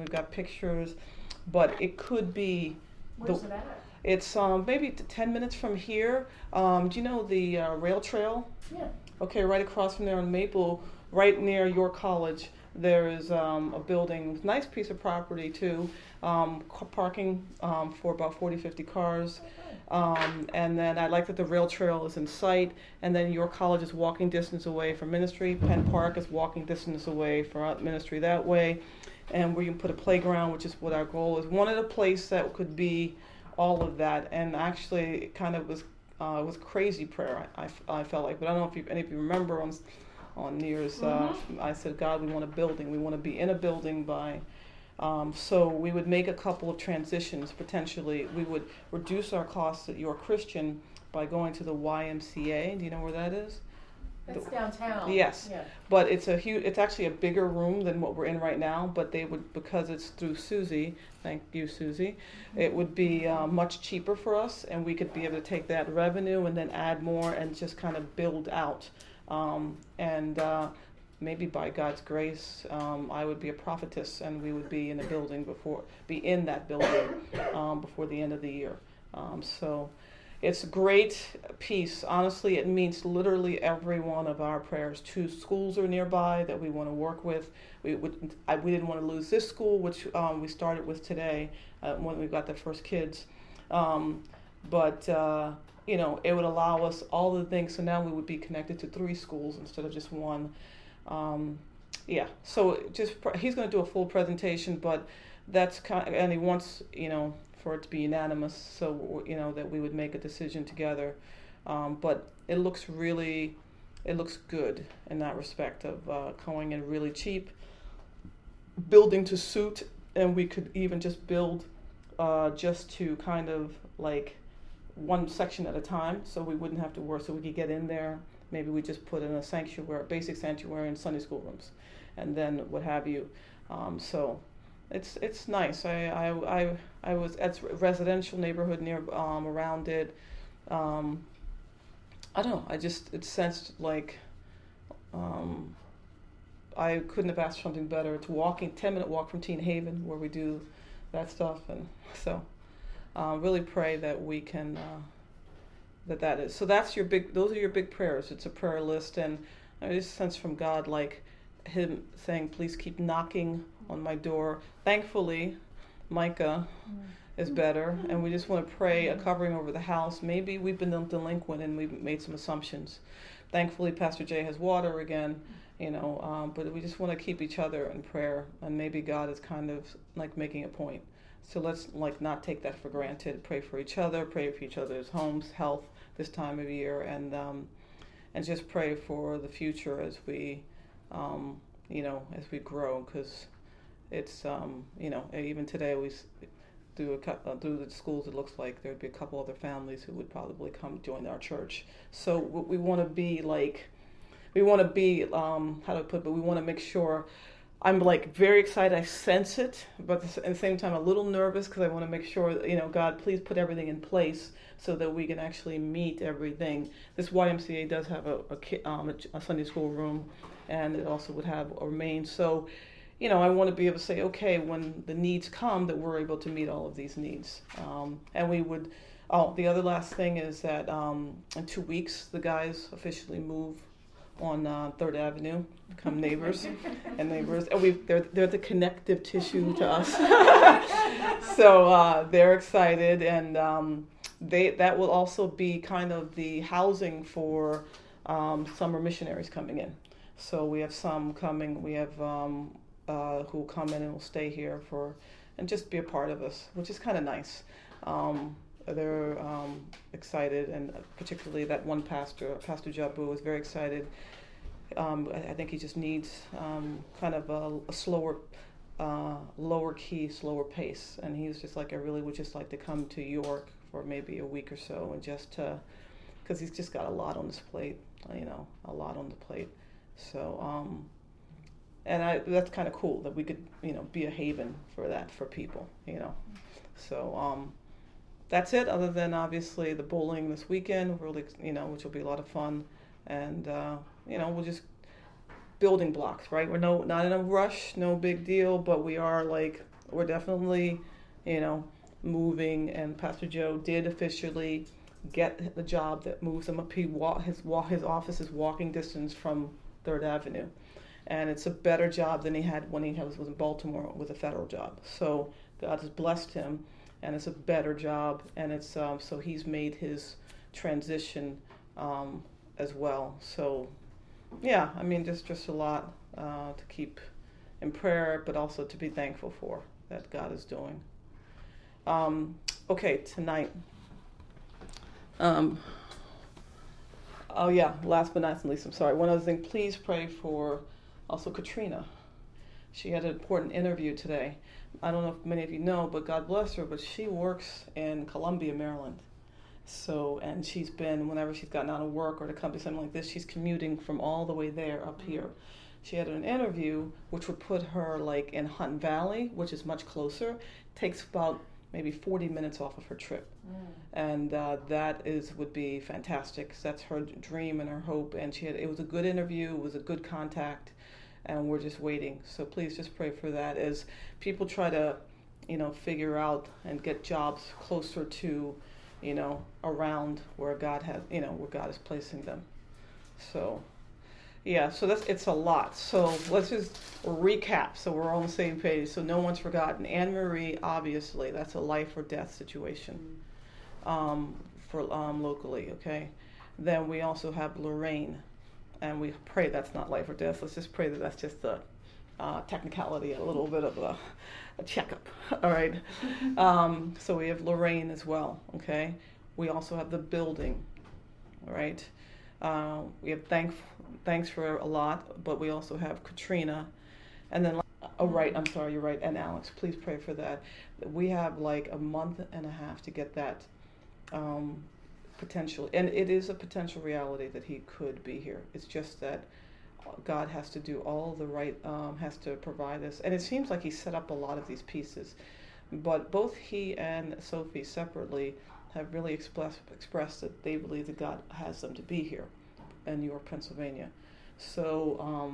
we've got pictures, but it could be. Where's it at? It's maybe 10 minutes from here. Do you know the rail trail? Yeah. Okay, right across from there on Maple, right near York College, there is a building, nice piece of property too, parking for about 40, 50 cars. And then I like that the rail trail is in sight, and then York College is walking distance away from ministry. Penn Park is walking distance away from ministry that way. And we can put a playground, which is what our goal is. Wanted a place that could be all of that, and actually it kind of was crazy prayer, I felt like, but I don't know if any of you remember on New Year's, I said, God, we want a building. We want to be in a building by, so we would make a couple of transitions potentially. We would reduce our costs at York Christian by going to the YMCA. Do you know where that is? That's downtown. Yes, yeah. But it's actually a bigger room than what we're in right now. But they would, because it's through Susie. Thank you, Susie. It would be much cheaper for us, and we could be able to take that revenue and then add more and just kind of build out. And maybe by God's grace, I would be a prophetess, and we would be in that building before the end of the year. So. It's a great piece. Honestly, it meets literally every one of our prayers. 2 schools are nearby that we want to work with. We didn't want to lose this school, which we started with today when we got the first kids. But it would allow us all the things. So now we would be connected to 3 schools instead of just 1. So he's going to do a full presentation, but that's and he wants, for it to be unanimous, so that we would make a decision together. But it looks good in that respect of going in really cheap, building to suit, and we could even just build just to kind of like one section at a time, so we wouldn't have to work, so we could get in there. Maybe we just put in a sanctuary, basic sanctuary, and Sunday school rooms, and then what have you. So. It's nice. I was at a residential neighborhood near around it. I don't know. It sensed like I couldn't have asked for something better. It's 10-minute walk from Teen Haven where we do that stuff, and so really pray that we can that is. So those are your big prayers. It's a prayer list, and I just sense from God like Him saying, please keep knocking on my door. Thankfully, Micah is better, and we just want to pray a covering over the house. Maybe we've been delinquent and we've made some assumptions. Thankfully, Pastor Jay has water again, but we just want to keep each other in prayer, and maybe God is kind of like making a point. So let's like not take that for granted. Pray for each other, pray for each other's homes, health this time of year, and just pray for the future as we, as we grow, because it's even today we through the schools it looks like there'd be a couple other families who would probably come join our church. So we want to be how do I put it, but we want to make sure. I'm like very excited, I sense it, but at the same time a little nervous because I want to make sure God, please put everything in place so that we can actually meet everything. This YMCA does have a Sunday school room, and it also would have a main. So I want to be able to say, okay, when the needs come, that we're able to meet all of these needs. And we would, the other last thing is that in 2 weeks, the guys officially move on 3rd Avenue, become neighbors. And they're the connective tissue to us. So they're excited, and that will also be kind of the housing for summer missionaries coming in. So we have some coming, we have who come in and will stay here and just be a part of us, which is kind of nice. They're excited, and particularly that one pastor, Pastor Jabu, is very excited. I think he just needs kind of a slower, lower key, slower pace, and he's just like, I really would just like to come to York for maybe a week or so, and just because he's just got a lot on his plate, a lot on the plate. So, and that's kind of cool that we could, be a haven for people, So, that's it, other than obviously the bowling this weekend, really, which will be a lot of fun. And, we're just building blocks, right? We're not in a rush, no big deal, but we are like we're definitely, moving. And Pastor Joe did officially get the job that moves him up. His office is walking distance from 3rd Avenue. And it's a better job than he had when he was in Baltimore with a federal job. So God has blessed him, and it's a better job. And it's so he's made his transition as well. So, yeah, I mean, just a lot to keep in prayer, but also to be thankful for that God is doing. Okay, tonight. Last but not least, I'm sorry. One other thing, please pray for also Katrina. She had an important interview today. I don't know if many of you know, but God bless her, but she works in Columbia, Maryland. So, and she's been, whenever she's gotten out of work or to come to something like this, she's commuting from all the way there up here. She had an interview which would put her like in Hunt Valley, which is much closer. Takes about maybe 40 minutes off of her trip. And that would be fantastic. That's her dream and her hope. And it was a good interview. It was a good contact. And we're just waiting. So please just pray for that as people try to, figure out and get jobs closer to, around where God has, where God is placing them. So, yeah, so it's a lot. So let's just recap so we're on the same page so no one's forgotten. Anne Marie, obviously, that's a life or death situation for locally, okay? Then we also have Lorraine. And we pray that's not life or death. Let's just pray that that's just a technicality, a little bit of a checkup. All right. So we have Lorraine as well. Okay. We also have the building. All right. We have thanks for a lot, but we also have Katrina, and then I'm sorry, you're right. And Alex, please pray for that. We have like a month and a half to get that. Potential, and it is a potential reality that he could be here. It's just that God has to do all the right, has to provide us. And it seems like he set up a lot of these pieces. But both he and Sophie separately have really expressed that they believe that God has them to be here in York, Pennsylvania. So,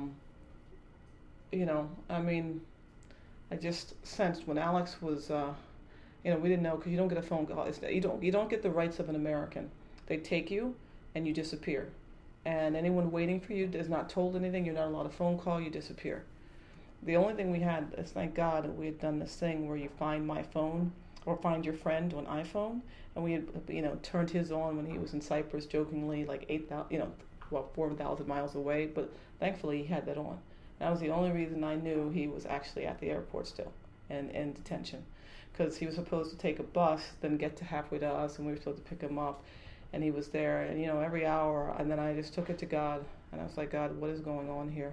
I just sensed when Alex was, we didn't know, because you don't get a phone call. You don't get the rights of an American. They take you and you disappear. And anyone waiting for you is not told anything. You're not allowed a phone call. You disappear. The only thing we had is, thank God, we had done this thing where you find my phone or find your friend on iPhone. And we had, turned his on when he was in Cyprus, jokingly, like 4,000 miles away. But thankfully he had that on. That was the only reason I knew he was actually at the airport still and in detention. Because he was supposed to take a bus, then get to halfway to us, and we were supposed to pick him up. And he was there, and every hour, and then I just took it to God, and I was like, God, what is going on here?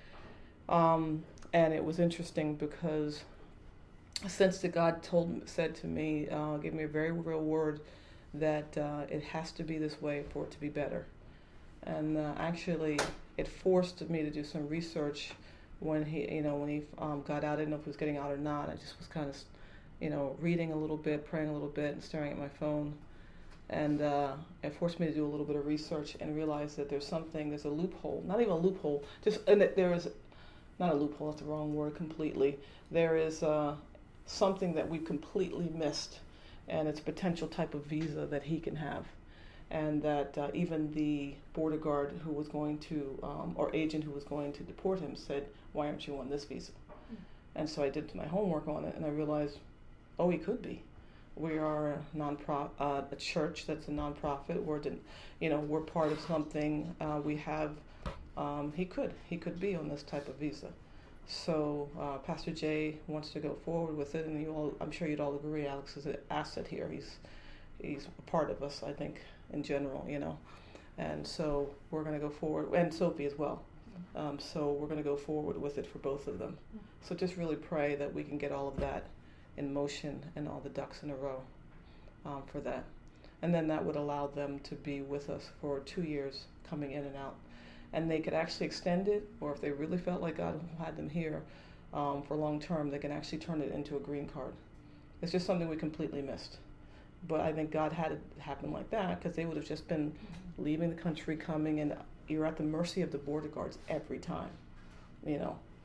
And it was interesting because since the God said to me, gave me a very real word that it has to be this way for it to be better. And actually, it forced me to do some research when he got out. I didn't know if he was getting out or not. I just was kind of reading a little bit, praying a little bit, and staring at my phone. And it forced me to do a little bit of research and realize that there's a loophole, not even a loophole, and that there is, not a loophole, that's the wrong word completely. There is something that we completely missed, and it's a potential type of visa that he can have. And that even the border guard who was going to, or agent who was going to deport him said, why aren't you on this visa? And so I did my homework on it, and I realized, oh, he could be. We are a church that's a nonprofit. We're part of something. We have. He could be on this type of visa. So Pastor Jay wants to go forward with it, and I'm sure you'd all agree, Alex is an asset here. He's a part of us, I think, in general. And so we're going to go forward, and Sophie as well. So we're going to go forward with it for both of them. So just really pray that we can get all of that in motion and all the ducks in a row for that. And then that would allow them to be with us for 2 years coming in and out. And they could actually extend it, or if they really felt like God had them here for long term, they can actually turn it into a green card. It's just something we completely missed. But I think God had it happen like that because they would have just been leaving the country, coming, and you're at the mercy of the border guards every time.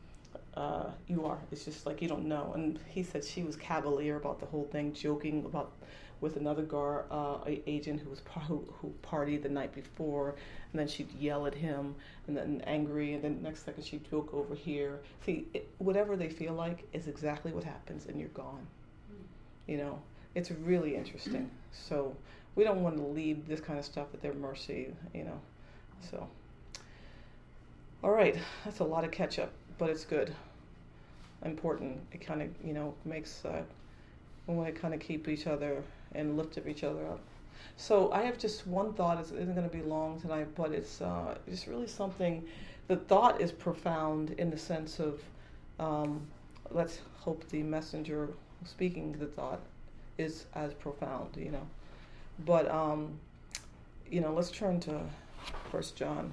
you are. It's just like you don't know. And he said she was cavalier about the whole thing, joking about with another agent who partied the night before, and then she'd yell at him, and then angry, and then next second she'd joke over here. See, whatever they feel like is exactly what happens, and you're gone. It's really interesting. So we don't want to leave this kind of stuff at their mercy, So, all right, that's a lot of catch up, but it's good, important. It kind of, makes we want to kind of keep each other and lift each other up. So I have just one thought. It isn't going to be long tonight, but it's just really something. The thought is profound in the sense of, let's hope the messenger speaking the thought is as profound, But, let's turn to 1 John.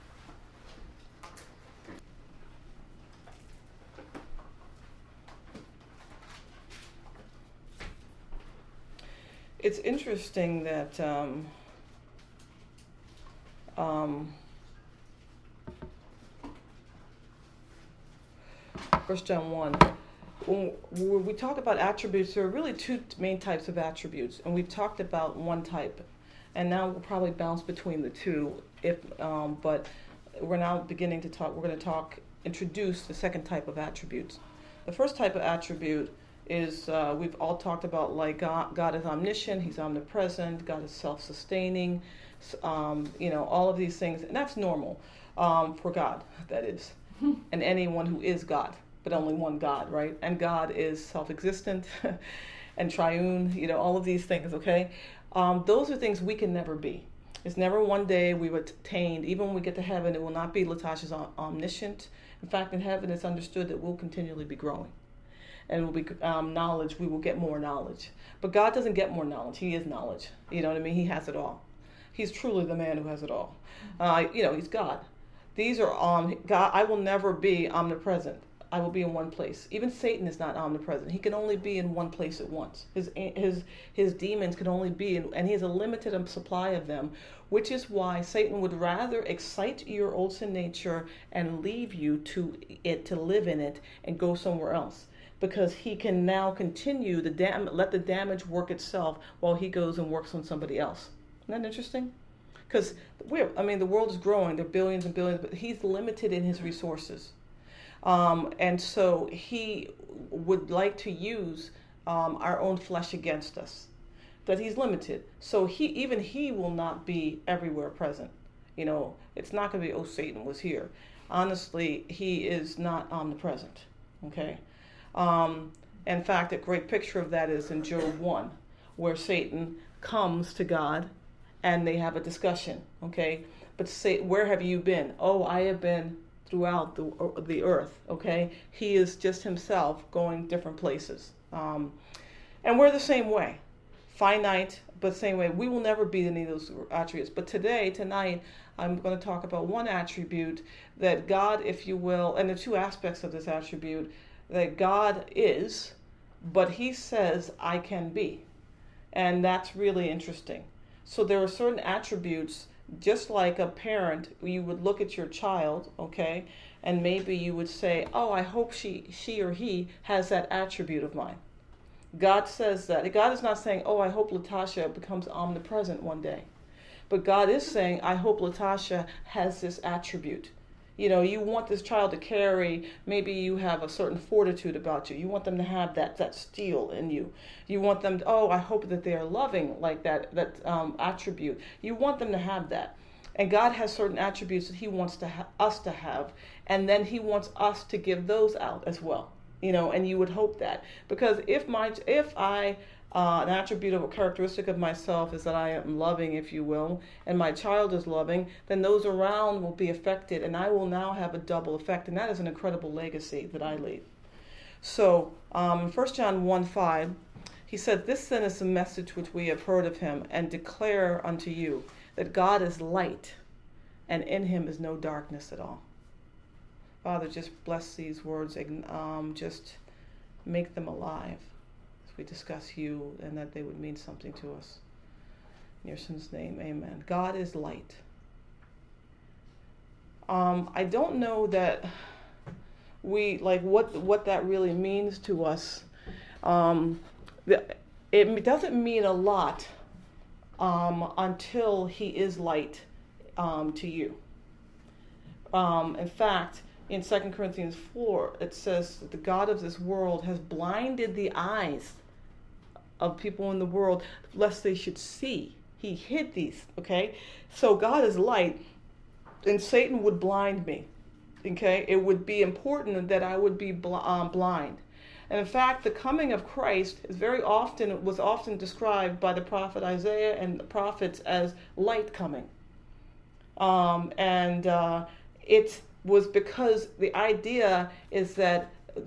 It's interesting that 1 John 1, when we talk about attributes, there are really two main types of attributes, and we've talked about one type, and now we'll probably bounce between the two. But we're now beginning to talk. We're going to introduce the second type of attributes. The first type of attribute is we've all talked about, like God is omniscient, He's omnipresent, God is self-sustaining, all of these things, and that's normal for God, that is, and anyone who is God, but only one God, right? And God is self-existent and triune, all of these things, okay? Those are things we can never be. It's never one day we were attained. Even when we get to heaven, it will not be Latasha's omniscient. In fact, in heaven, it's understood that we'll continually be growing. And will be knowledge, we will get more knowledge. But God doesn't get more knowledge. He is knowledge. You know what I mean? He has it all. He's truly the man who has it all. He's God. These are God. I will never be omnipresent. I will be in one place. Even Satan is not omnipresent. He can only be in one place at once. His demons can only be in, and he has a limited supply of them, which is why Satan would rather excite your old sin nature and leave you to live in it and go somewhere else. Because he can now continue let the damage work itself while he goes and works on somebody else. Isn't that interesting? Because the world is growing. There are billions and billions, but he's limited in his resources. And so he would like to use our own flesh against us. But he's limited. So he will not be everywhere present. It's not going to be, Satan was here. Honestly, he is not omnipresent. Okay? In fact, a great picture of that is in Job 1, where Satan comes to God and they have a discussion. Okay? But where have you been? Oh, I have been throughout the earth, okay? He is just himself going different places. And we're the same way. Finite, but same way. We will never be any of those attributes. But tonight, I'm going to talk about one attribute that God, if you will, and the two aspects of this attribute, that God is, but he says, I can be. And that's really interesting. So there are certain attributes. Just like a parent, you would look at your child, okay, and maybe you would say, oh, I hope she or he has that attribute of mine. God says that. God is not saying, oh, I hope Latasha becomes omnipresent one day. But God is saying, I hope Latasha has this attribute. You want this child to carry, maybe you have a certain fortitude about you. You want them to have that steel in you. You want them to, I hope that they are loving like that attribute. You want them to have that. And God has certain attributes that he wants us to have. And then he wants us to give those out as well. And you would hope that. Because if an attribute of a characteristic of myself is that I am loving, if you will, and my child is loving, then those around will be affected, and I will now have a double effect, and that is an incredible legacy that I leave. So, 1 John 1:5, he said, this then is the message which we have heard of him, and declare unto you, that God is light, and in him is no darkness at all. Father, just bless these words, just make them alive. We discuss you, and that they would mean something to us. In your son's name, amen. God is light. I don't know that we like what that really means to us. It doesn't mean a lot until he is light to you. In fact, in 2 Corinthians 4, it says that the God of this world has blinded the eyes of people in the world lest they should see. He hid these, okay? So God is light, and Satan would blind me, okay? It would be important that I would be blind. And in fact, the coming of Christ was often described by the prophet Isaiah and the prophets as light coming. It was because the idea is that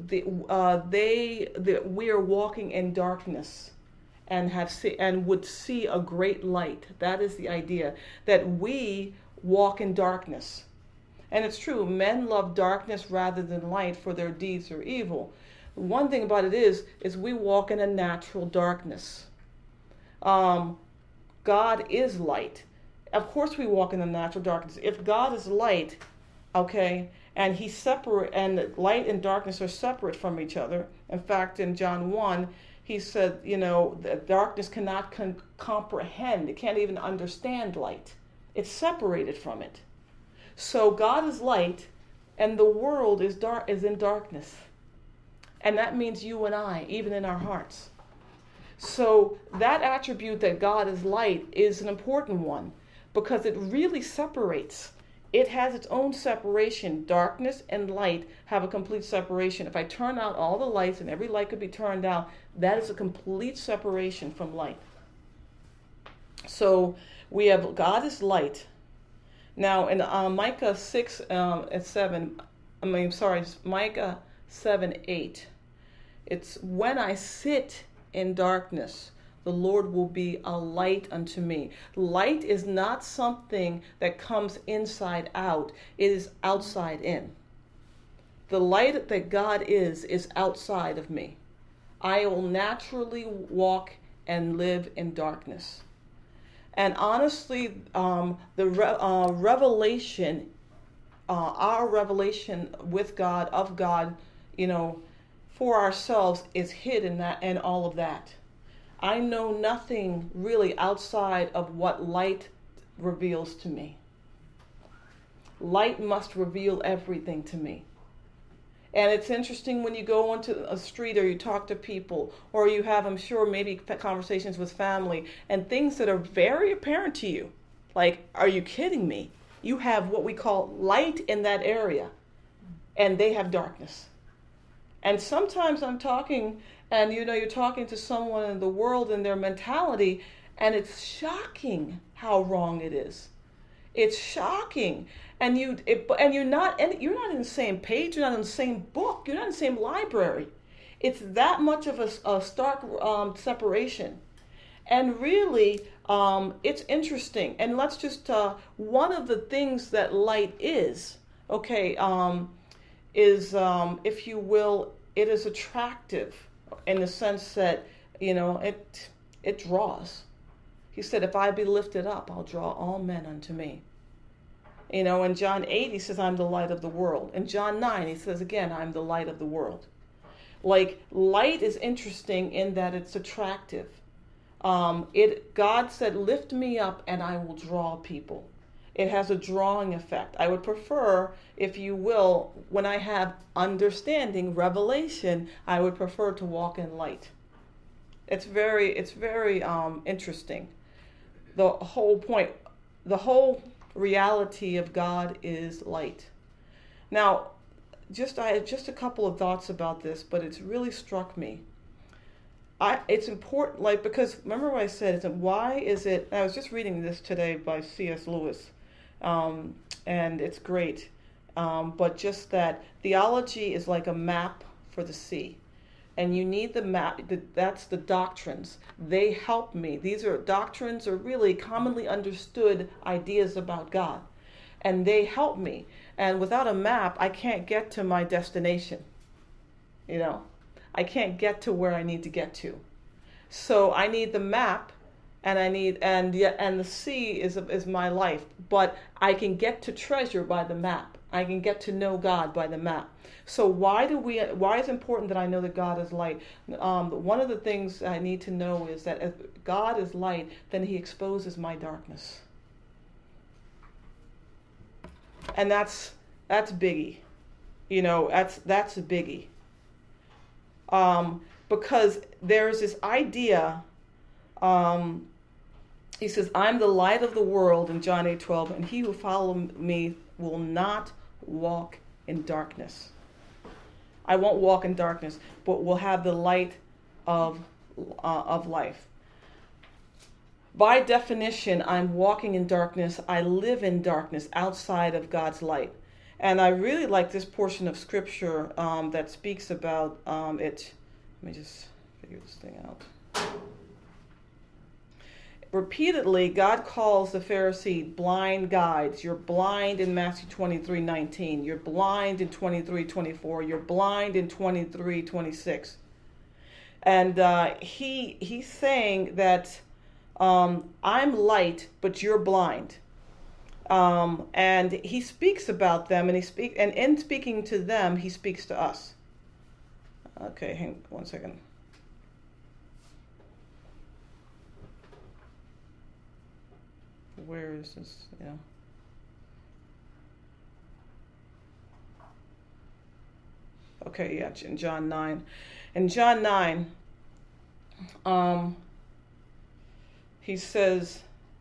we are walking in darkness and would see a great light. That is the idea, that we walk in darkness. And it's true, men love darkness rather than light, for their deeds are evil. One thing about it is we walk in a natural darkness. God is light. Of course we walk in a natural darkness. If God is light, okay, and light and darkness are separate from each other. In fact, in John 1, he said, that darkness cannot comprehend. It can't even understand light. It's separated from it. So God is light, and the world is in darkness. And that means you and I, even in our hearts. So that attribute that God is light is an important one, because it really separates. It has its own separation. Darkness and light have a complete separation. If I turn out all the lights and every light could be turned out, that is a complete separation from light. So we have God is light. Now in Micah 7:8, it's when I sit in darkness, the Lord will be a light unto me. Light is not something that comes inside out. It is outside in. The light that God is outside of me. I will naturally walk and live in darkness. And honestly, the revelation, our revelation with God, of God, for ourselves is hidden in all of that. I know nothing really outside of what light reveals to me. Light must reveal everything to me. And it's interesting when you go onto a street or you talk to people, or you have, I'm sure, maybe conversations with family, and things that are very apparent to you. Like, are you kidding me? You have what we call light in that area, and they have darkness. And sometimes I'm talking, and you're talking to someone in the world and their mentality, and it's shocking how wrong it is. It's shocking. And you're not in the same page, you're not in the same book, you're not in the same library. It's that much of a stark separation. And really, it's interesting. And let's just, one of the things that light is, if you will, it is attractive in the sense that, it draws. He said, if I be lifted up, I'll draw all men unto me. In John 8, he says, I'm the light of the world. In John 9, he says again, I'm the light of the world. Like, light is interesting in that it's attractive. God said, lift me up and I will draw people. It has a drawing effect. I would prefer, if you will, when I have understanding, revelation, I would prefer to walk in light. It's very interesting. The whole point, the whole reality of God is light. Now, I had just a couple of thoughts about this, but it's really struck me. It's important, because remember what I said, why is it, I was just reading this today by C.S. Lewis, and it's great, but just that theology is like a map for the sea. And you need the map. That's the doctrines. They help me. Doctrines are really commonly understood ideas about God. And they help me. And without a map, I can't get to my destination. I can't get to where I need to get to. So I need the map, and the sea is my life. But I can get to treasure by the map. I can get to know God by the map. So why is it important that I know that God is light? One of the things I need to know is that if God is light, then he exposes my darkness. And that's biggie. That's a biggie. Because there's this idea, he says, I'm the light of the world in John 8:12, and he who follows me will not walk in darkness. I won't walk in darkness, but will have the light of life. By definition, I'm walking in darkness. I live in darkness outside of God's light. And I really like this portion of scripture that speaks about it. Let me just figure this thing out. Repeatedly, God calls the Pharisee blind guides. You're blind in Matthew 23:19. You're blind in 23:24. You're blind in 23:26. And he's saying that I'm light, but you're blind. And he speaks about them, and in speaking to them, he speaks to us. Okay, hang on 1 second. Where is this? Yeah. Okay, yeah, in John 9. In John 9, he says,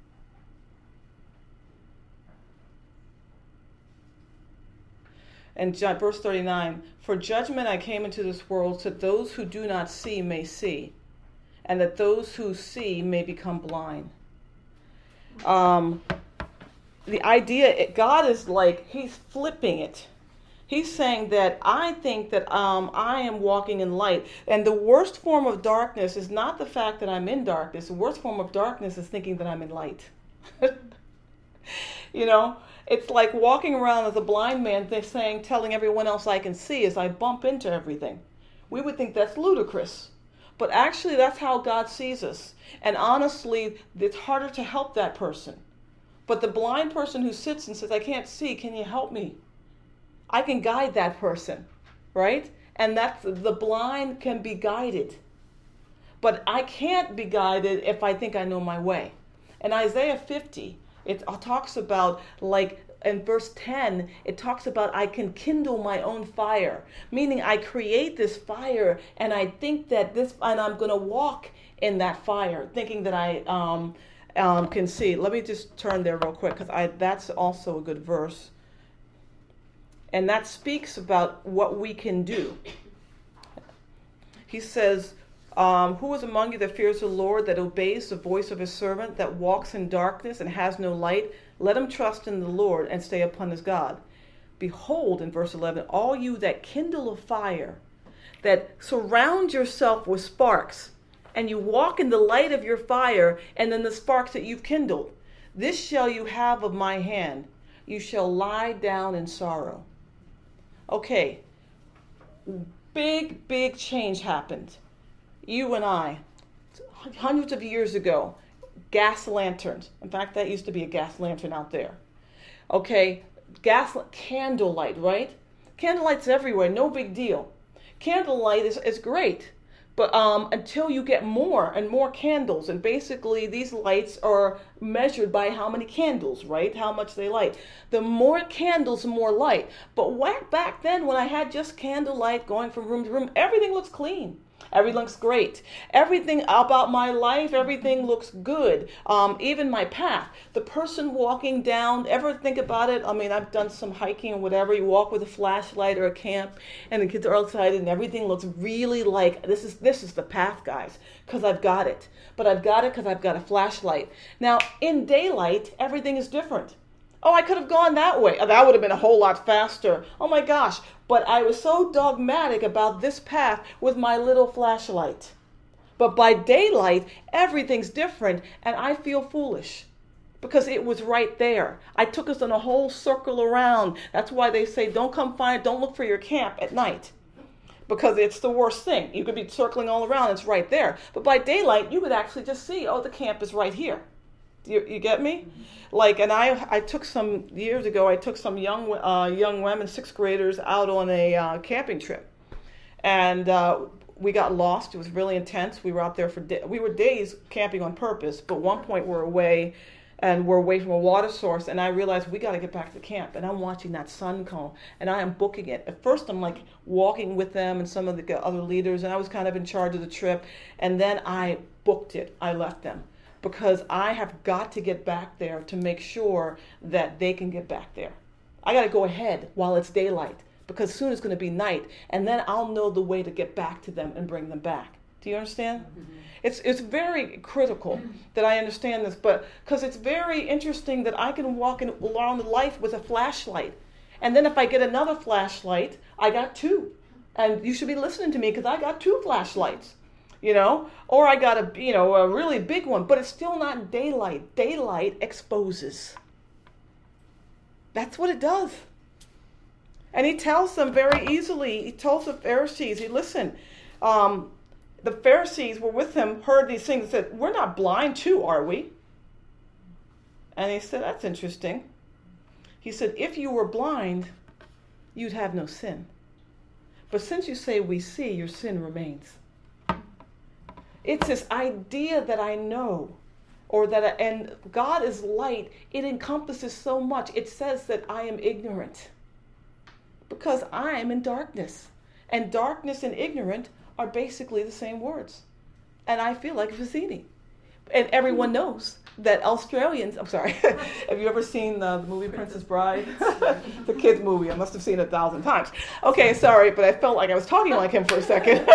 in verse 39, for judgment I came into this world so that those who do not see may see, and that those who see may become blind. The idea, God is like, he's flipping it. He's saying that I think that I am walking in light. And the worst form of darkness is not the fact that I'm in darkness. The worst form of darkness is thinking that I'm in light. It's like walking around as a blind man telling everyone else I can see as I bump into everything. We would think that's ludicrous. But actually, that's how God sees us. And honestly, it's harder to help that person. But the blind person who sits and says, I can't see, can you help me? I can guide that person, right? And the blind can be guided. But I can't be guided if I think I know my way. In Isaiah 50, it talks about, like, in verse 10, it talks about I can kindle my own fire, meaning I create this fire and I think that and I'm going to walk in that fire, thinking that I can see. Let me just turn there real quick because that's also a good verse. And that speaks about what we can do. He says, who is among you that fears the Lord, that obeys the voice of his servant, that walks in darkness and has no light? Let him trust in the Lord and stay upon his God. Behold, in verse 11, all you that kindle a fire, that surround yourself with sparks, and you walk in the light of your fire, and then the sparks that you've kindled. This shall you have of my hand. You shall lie down in sorrow. Okay, big change happened. You and I, hundreds of years ago, gas lanterns. In fact, that used to be a gas lantern out there. Okay, candlelight, right? Candlelight's everywhere, no big deal. Candlelight is great, but until you get more and more candles, and basically these lights are measured by how many candles, right? How much they light. The more candles, the more light. But back then, when I had just candlelight going from room to room, everything looks clean. Everything looks great. Everything about my life, everything looks good. Even my path. The person walking down, ever think about it? I mean, I've done some hiking or whatever. You walk with a flashlight or a camp, and the kids are outside, and everything looks really like, this is the path, guys, because I've got it. But I've got it because I've got a flashlight. Now, in daylight, everything is different. Oh, I could have gone that way. That would have been a whole lot faster. Oh my gosh. But I was so dogmatic about this path with my little flashlight. But by daylight, everything's different, and I feel foolish because it was right there. I took us on a whole circle around. That's why they say don't look for your camp at night, because it's the worst thing. You could be circling all around, it's right there. But by daylight, you could actually just see, oh, the camp is right here. You get me? Like, and I took some years ago. I took some young women, 6th graders, out on a camping trip, and we got lost. It was really intense. We were out there we were days camping on purpose. But one point we're away, and we're away from a water source, and I realized we got to get back to camp. And I'm watching that sun come, and I am booking it. At first, I'm like walking with them and some of the other leaders, and I was kind of in charge of the trip. And then I booked it. I left them, because I have got to get back there to make sure that they can get back there. I got to go ahead while it's daylight, because soon it's going to be night, and then I'll know the way to get back to them and bring them back. Do you understand? Mm-hmm. It's very critical that I understand this, but because it's very interesting that I can walk around life with a flashlight, and then if I get another flashlight, I got 2, and you should be listening to me, because I got 2 flashlights. Or I got a really big one, but it's still not daylight. Daylight exposes. That's what it does. And he tells them very easily, he tells the Pharisees, listen, the Pharisees were with him, heard these things, and said, we're not blind too, are we? And he said, that's interesting. He said, if you were blind, you'd have no sin. But since you say we see, your sin remains. It's this idea that I know, and God is light. It encompasses so much. It says that I am ignorant because I am in darkness. And darkness and ignorant are basically the same words. And I feel like Vizzini. And everyone knows that Australians, I'm sorry, have you ever seen the movie Princess Bride? The kids movie. I must have seen it 1,000 times. Okay, sorry, but I felt like I was talking like him for a second.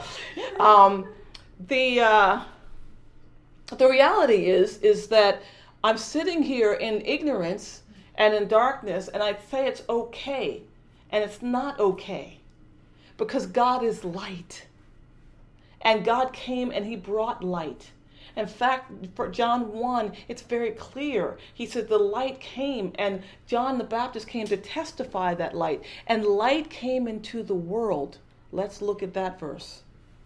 The reality is that I'm sitting here in ignorance and in darkness, and I'd say it's okay, and it's not okay, because God is light, and God came and he brought light. In fact, for John 1, it's very clear. He said the light came, and John the Baptist came to testify that light, and light came into the world. Let's look at that verse.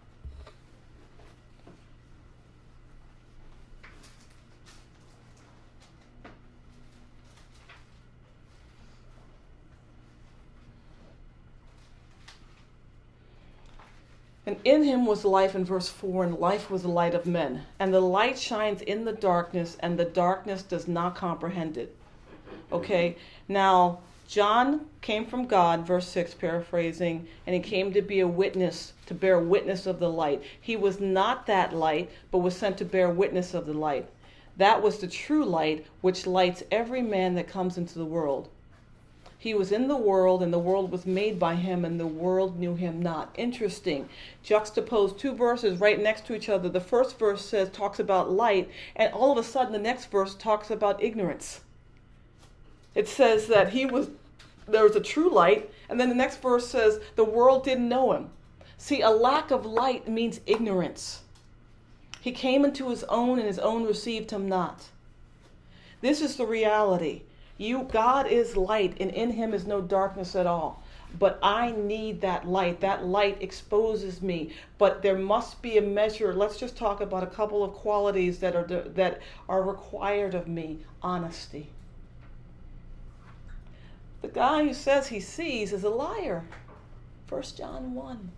And in him was life, in verse 4, and life was the light of men. And the light shines in the darkness, and the darkness does not comprehend it. Okay, now John came from God, verse 6, paraphrasing, and he came to be a witness, to bear witness of the light. He was not that light, but was sent to bear witness of the light. That was the true light, which lights every man that comes into the world. He was in the world, and the world was made by him, and the world knew him not. Interesting. Juxtapose 2 verses right next to each other. The first verse talks about light, and all of a sudden the next verse talks about ignorance. It says that there was a true light, and then the next verse says the world didn't know him. See, a lack of light means ignorance. He came into his own, and his own received him not. This is the reality. God is light, and in him is no darkness at all. But I need that light. That light exposes me. But there must be a measure. Let's just talk about a couple of qualities that are required of me. Honesty. The guy who says he sees is a liar. 1 John 1.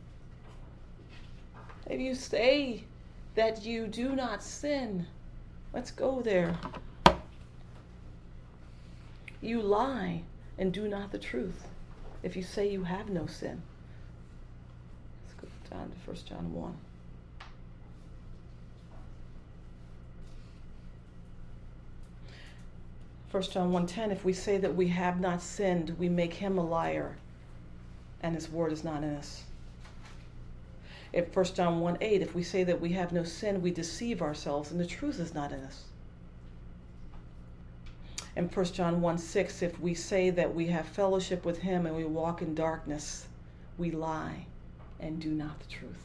If you say that you do not sin, let's go there. You lie and do not the truth if you say you have no sin. Let's go down to 1 John 1. First John 1:10, if we say that we have not sinned, we make him a liar, and his word is not in us. In 1 John 1:8, if we say that we have no sin, we deceive ourselves, and the truth is not in us. In 1 John 1:6, if we say that we have fellowship with him and we walk in darkness, we lie and do not the truth.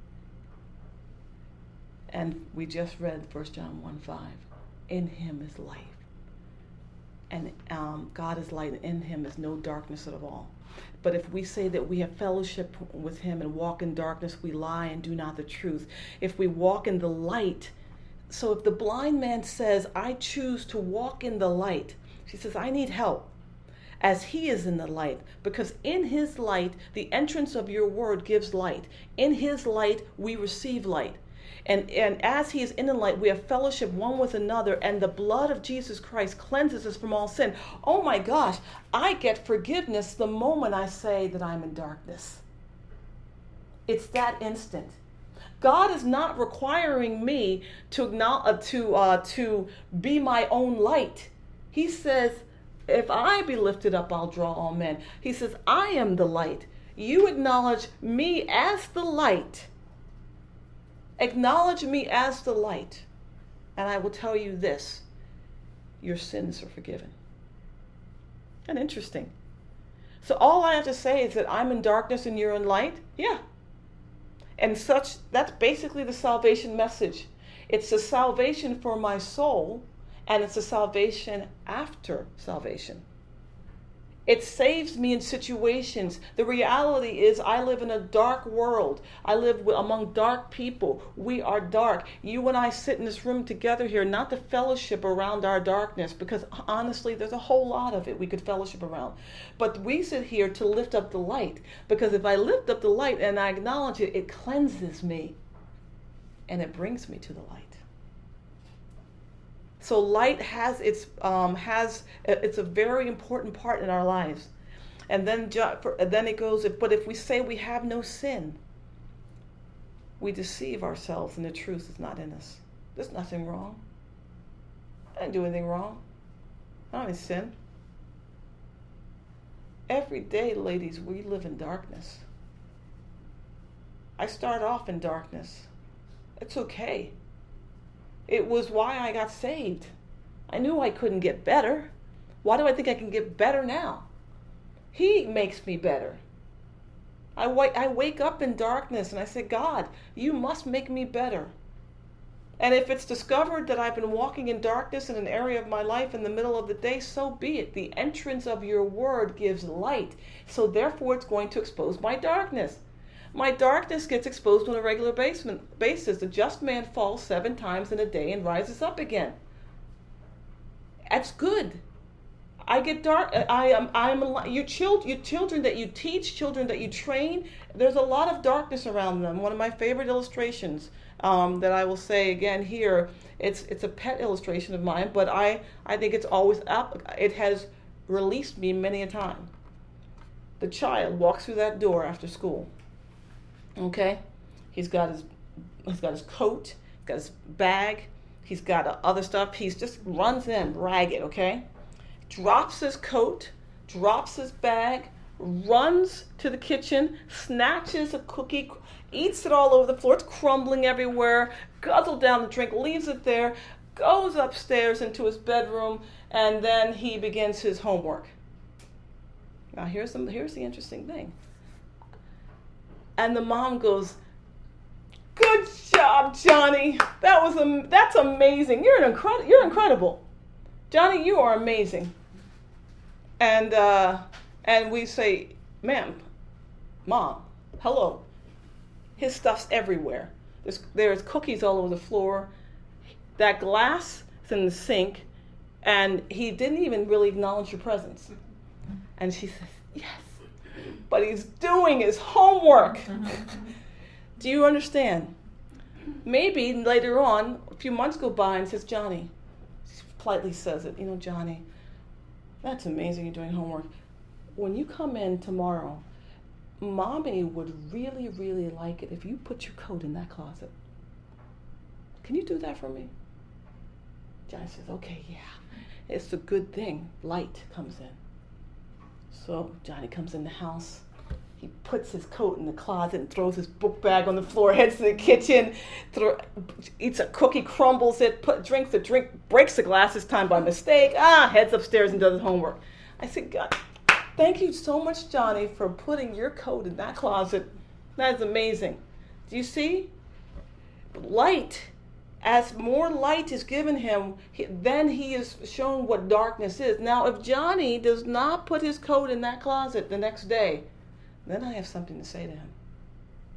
And we just read 1 John 1:5. In him is light. And God is light, and in him is no darkness at all. But if we say that we have fellowship with him and walk in darkness, we lie and do not the truth. If we walk in the light, So if the blind man says, I choose to walk in the light, she says, I need help as he is in the light, because in his light, the entrance of your word gives light. In his light, we receive light. And as he is in the light, we have fellowship one with another, and the blood of Jesus Christ cleanses us from all sin. Oh my gosh, I get forgiveness the moment I say that I'm in darkness. It's that instant. God is not requiring me to be my own light. He says, if I be lifted up, I'll draw all men. He says, I am the light. You acknowledge me as the light. Acknowledge me as the light. And I will tell you this, your sins are forgiven. And interesting. So all I have to say is that I'm in darkness and you're in light? Yeah. And that's basically the salvation message. It's a salvation for my soul, and it's a salvation after salvation. It saves me in situations. The reality is I live in a dark world. I live among dark people. We are dark. You and I sit in this room together here, not to fellowship around our darkness, because honestly, there's a whole lot of it we could fellowship around. But we sit here to lift up the light, because if I lift up the light and I acknowledge it, it cleanses me and it brings me to the light. So light has it's a very important part in our lives. And then it goes, but if we say we have no sin, we deceive ourselves and the truth is not in us. There's nothing wrong. I didn't do anything wrong. I don't have any sin. Every day, ladies, we live in darkness. I start off in darkness. It's okay. It was why I got saved. I knew I couldn't get better. Why do I think I can get better now? He makes me better. I wake up in darkness and I say, God, you must make me better. And if it's discovered that I've been walking in darkness in an area of my life in the middle of the day, so be it. The entrance of your word gives light. So therefore it's going to expose my darkness. My darkness gets exposed on a regular basis. The just man falls 7 times in a day and rises up again. That's good. I get dark. You children that you teach, children that you train. There's a lot of darkness around them. One of my favorite illustrations that I will say again here. It's a pet illustration of mine, but I think it's always up. It has released me many a time. The child walks through that door after school. Okay, he's got his coat, he's got his bag, he's got other stuff. He just runs in ragged. Okay, drops his coat, drops his bag, runs to the kitchen, snatches a cookie, eats it all over the floor. It's crumbling everywhere. Guzzles down the drink, leaves it there, goes upstairs into his bedroom, and then he begins his homework. Now here's the interesting thing. And the mom goes, "Good job, Johnny. That's amazing. You're incredible. Johnny, you are amazing." And we say, "Ma'am, Mom, hello." His stuff's everywhere. There's cookies all over the floor. That glass is in the sink, and he didn't even really acknowledge your presence. And she says, "Yes, but he's doing his homework." Do you understand? Maybe later on, a few months go by and says, "Johnny," she politely says it, "Johnny, that's amazing you're doing homework. When you come in tomorrow, Mommy would really, really like it if you put your coat in that closet. Can you do that for me?" Johnny says, "Okay, yeah. It's a good thing. Light comes in." So Johnny comes in the house. He puts his coat in the closet and throws his book bag on the floor, heads to the kitchen, eats a cookie, crumbles it, drinks the drink, breaks the glass this time by mistake, heads upstairs and does his homework. I said, "God, thank you so much, Johnny, for putting your coat in that closet. That is amazing." Do you see? Light. As more light is given him, then he is shown what darkness is. Now, if Johnny does not put his coat in that closet the next day, then I have something to say to him.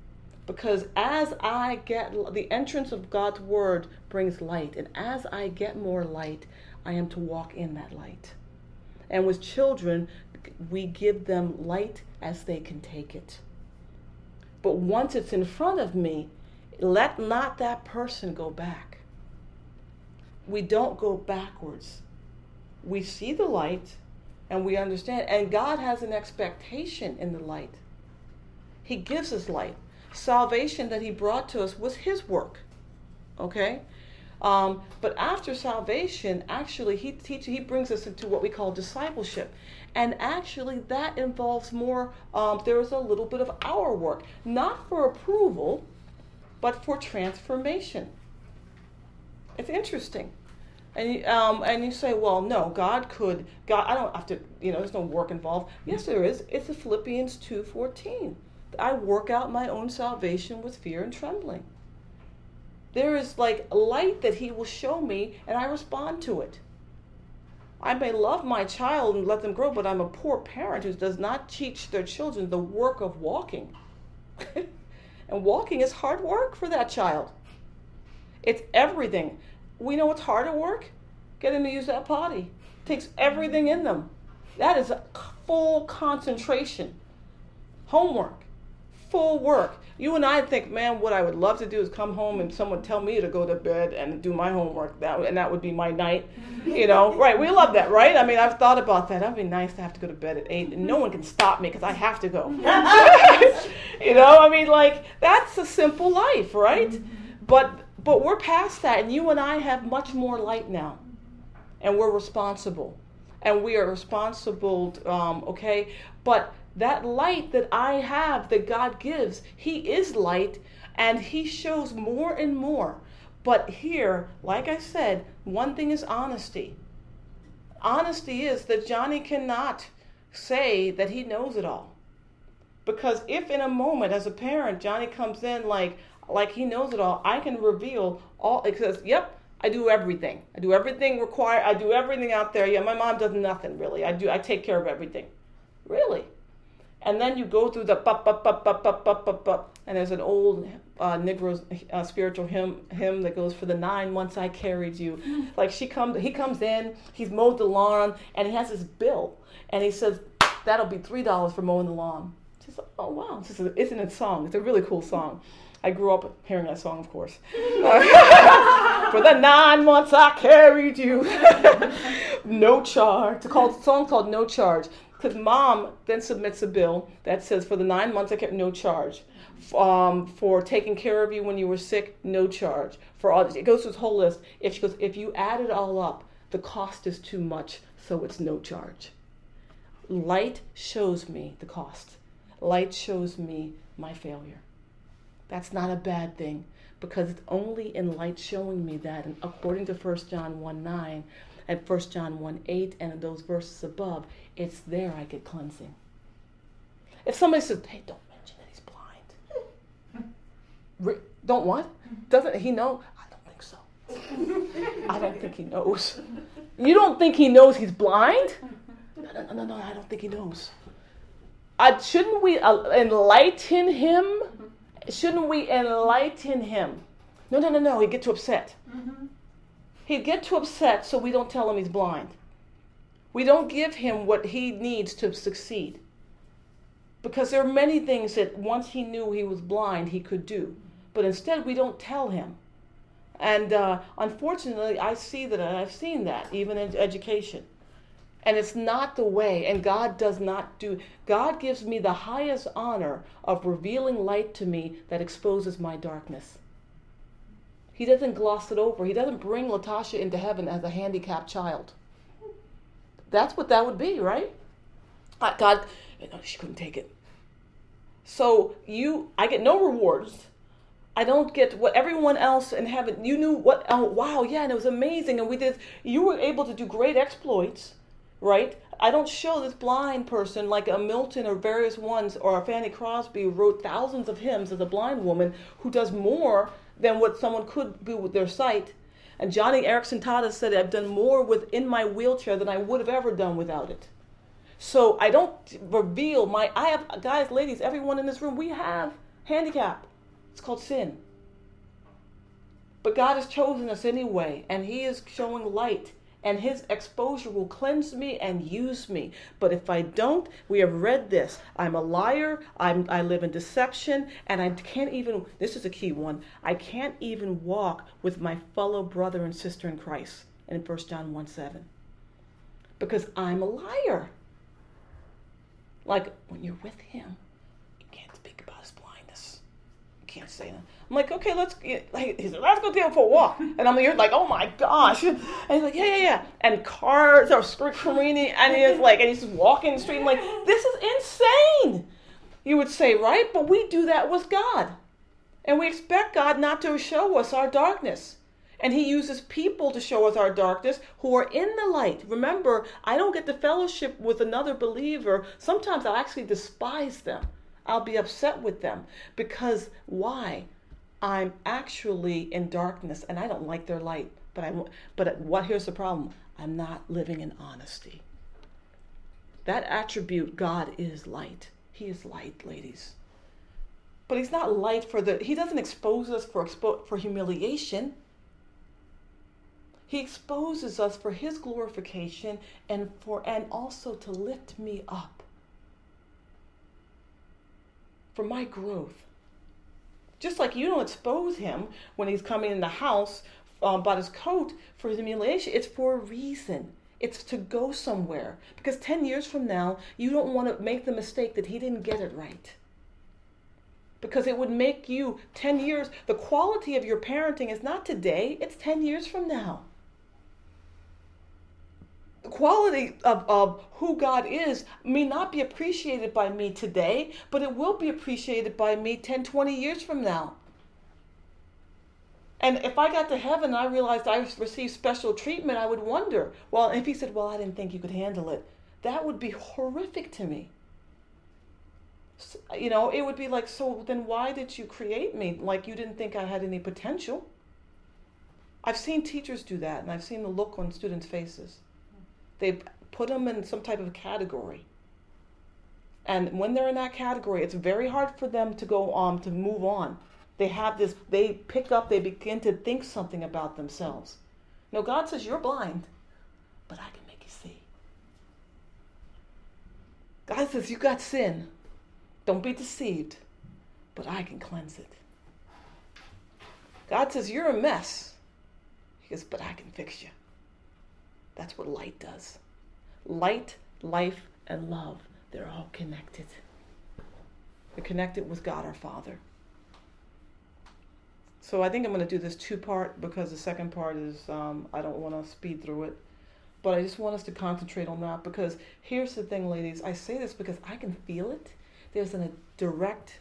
Because as I get, the entrance of God's word brings light. And as I get more light, I am to walk in that light. And with children, we give them light as they can take it. But once it's in front of me, let not that person go back. We don't go backwards. We see the light and we understand. And God has an expectation in the light. He gives us light. Salvation that he brought to us was his work. Okay? But after salvation, actually, he brings us into what we call discipleship. And actually, that involves more, there is a little bit of our work. Not for approval, but for transformation. It's interesting. And you say, well, no, God, I don't have to, there's no work involved. Yes, there is. It's Philippians 2:14. I work out my own salvation with fear and trembling. There is like light that he will show me, and I respond to it. I may love my child and let them grow, but I'm a poor parent who does not teach their children the work of walking. And walking is hard work for that child. It's everything. We know what's harder work? Get them to use that potty. It takes everything in them. That is a full concentration. Homework. Full work. You and I think, man, what I would love to do is come home and someone tell me to go to bed and do my homework. That would be my night. Right? We love that, right? I mean, I've thought about that. That'd be nice to have to go to bed at 8 and no one can stop me because I have to go. I mean, like, that's a simple life, right? But we're past that, and you and I have much more light now. And we're responsible. And we are responsible, okay? But that light that I have, that God gives, he is light, and he shows more and more. But here, like I said, one thing is honesty. Honesty is that Johnny cannot say that he knows it all. Because if in a moment, as a parent, Johnny comes in like he knows it all, I can reveal all, it says, yep, I do everything. I do everything required. I do everything out there. Yeah, my mom does nothing, really. I take care of everything. Really? And then you go through the bup, bup, bup, bup, bup, bup, bup, bup. And there's an old Negro spiritual hymn that goes, for the 9 months I carried you. Like he comes in, he's mowed the lawn, and he has his bill. And he says, that'll be $3 for mowing the lawn. She's like, oh, wow. Isn't it a song? It's a really cool song. I grew up hearing that song, of course. For the 9 months I carried you. No charge. It's a song called No Charge. Because mom then submits a bill that says, for the 9 months I kept no charge. For taking care of you when you were sick, no charge. For all, it goes through this whole list. She goes, if you add it all up, the cost is too much, so it's no charge. Light shows me the cost. Light shows me my failure. That's not a bad thing, because it's only in light showing me that. And according to 1 John 1:9 and 1 John 1:8 and those verses above, it's there I get cleansing. If somebody says, hey, don't mention that he's blind. Don't what? Doesn't he know? I don't think so. I don't think he knows. You don't think he knows he's blind? No, I don't think he knows. Shouldn't we enlighten him? Shouldn't we enlighten him? No, he'd get too upset. He'd get too upset, so we don't tell him he's blind. We don't give him what he needs to succeed. Because there are many things that once he knew he was blind, he could do. But instead, we don't tell him. And unfortunately, I see that, and I've seen that, even in education. And it's not the way, and God does not do. God gives me the highest honor of revealing light to me that exposes my darkness. He doesn't gloss it over. He doesn't bring Latasha into heaven as a handicapped child. That's what that would be, right? God, she couldn't take it. So I get no rewards. I don't get what everyone else in heaven, you knew what, oh, wow, yeah, and it was amazing. And you were able to do great exploits. Right? I don't show this blind person like a Milton or various ones or a Fanny Crosby who wrote thousands of hymns as a blind woman who does more than what someone could do with their sight. And Johnny Erickson Tada said, I've done more within my wheelchair than I would have ever done without it. So I don't reveal I have, guys, ladies, everyone in this room, we have handicap. It's called sin. But God has chosen us anyway, and he is showing light, and his exposure will cleanse me and use me. But if I don't, we have read this. I'm a liar. I live in deception, and I can't even, this is a key one, I can't even walk with my fellow brother and sister in Christ in 1 John 1:7. Because I'm a liar. Like, when you're with him, you can't speak about his blindness. You can't say that. I'm like, okay, let's go down for a walk. And I'm like, oh my gosh. And he's like, yeah. And cars are careening, and he's just walking the street. I'm like, this is insane. You would say, right? But we do that with God. And we expect God not to show us our darkness. And he uses people to show us our darkness who are in the light. Remember, I don't get to fellowship with another believer. Sometimes I'll actually despise them. I'll be upset with them. Because why? I'm actually in darkness and I don't like their light. But here's the problem. I'm not living in honesty. That attribute, God is light. He is light, ladies. But he's not light he doesn't expose us for humiliation. He exposes us for his glorification and also to lift me up. For my growth. Just like you don't expose him when he's coming in the house about his coat for his humiliation. It's for a reason. It's to go somewhere. Because 10 years from now, you don't want to make the mistake that he didn't get it right. Because it would make you 10 years. The quality of your parenting is not today. It's 10 years from now. The quality of who God is may not be appreciated by me today, but it will be appreciated by me 10, 20 years from now. And if I got to heaven and I realized I received special treatment, I would wonder, well, if he said, well, I didn't think you could handle it, that would be horrific to me. You know, it would be like, so then why did you create me? Like you didn't think I had any potential. I've seen teachers do that, and I've seen the look on students' faces. They put them in some type of category. And when they're in that category, it's very hard for them to go on, to move on. They begin to think something about themselves. No, God says, you're blind, but I can make you see. God says, you got sin. Don't be deceived, but I can cleanse it. God says, you're a mess. He goes, but I can fix you. That's what light does. Light, life, and love, they're all connected. They're connected with God our Father. So I think I'm going to do this 2-part because the second part is, I don't want to speed through it. But I just want us to concentrate on that because here's the thing, ladies. I say this because I can feel it. There's a direct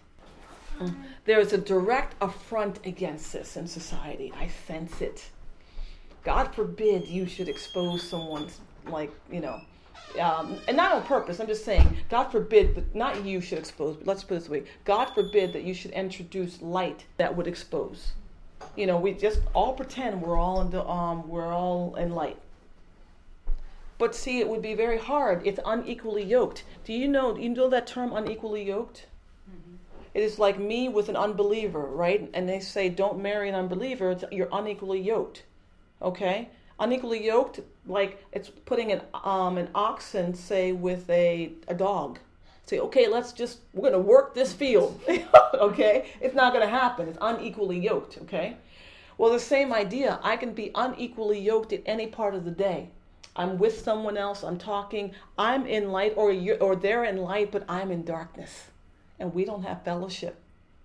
affront against this in society. I sense it. God forbid you should expose someone's, and not on purpose. I'm just saying, God forbid, but not you should expose, but let's put it this way. God forbid that you should introduce light that would expose. You know, we just all pretend we're all in light. But see, it would be very hard. It's unequally yoked. Do you know that term, unequally yoked? Mm-hmm. It is like me with an unbeliever, right? And they say, don't marry an unbeliever. You're unequally yoked. Okay? Unequally yoked, like it's putting an oxen, say, with a dog. Say, okay, we're going to work this field. Okay? It's not going to happen. It's unequally yoked. Okay? Well, the same idea. I can be unequally yoked at any part of the day. I'm with someone else, I'm talking, I'm in light, or they're in light, but I'm in darkness. And we don't have fellowship.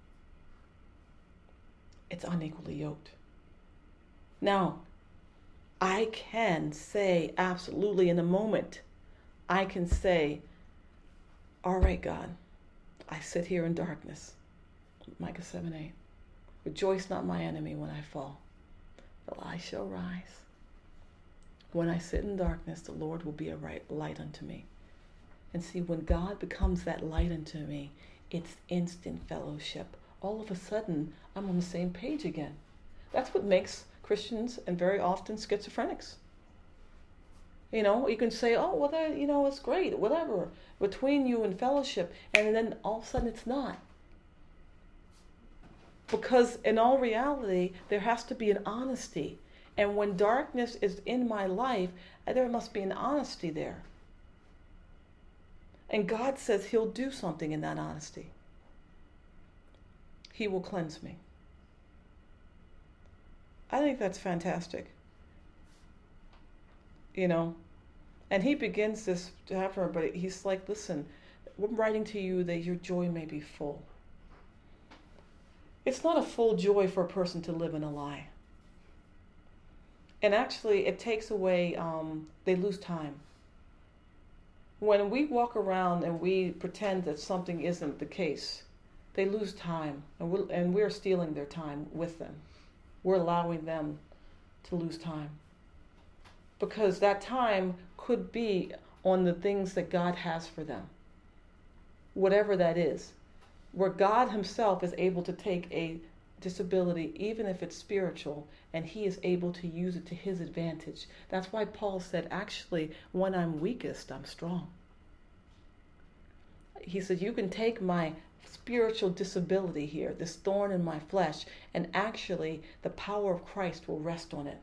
It's unequally yoked. Now, I can say absolutely in a moment, I can say, all right, God, I sit here in darkness. Micah 7:8. Rejoice not my enemy when I fall, for I shall rise. When I sit in darkness, the Lord will be a light unto me. And see, when God becomes that light unto me, it's instant fellowship. All of a sudden, I'm on the same page again. That's what makes Christians and very often schizophrenics. You know, you can say, oh, well, it's great, whatever, between you and fellowship. And then all of a sudden it's not. Because in all reality, there has to be an honesty. And when darkness is in my life, there must be an honesty there. And God says he'll do something in that honesty. He will cleanse me. I think that's fantastic. You know, and he begins this to have her, but he's like, listen, I'm writing to you that your joy may be full. It's not a full joy for a person to live in a lie. And actually, it takes away, they lose time. When we walk around and we pretend that something isn't the case, they lose time, and we're stealing their time with them. We're allowing them to lose time. Because that time could be on the things that God has for them. Whatever that is. Where God himself is able to take a disability, even if it's spiritual, and he is able to use it to his advantage. That's why Paul said, actually, when I'm weakest, I'm strong. He said, you can take my spiritual disability here, this thorn in my flesh, and actually the power of Christ will rest on it.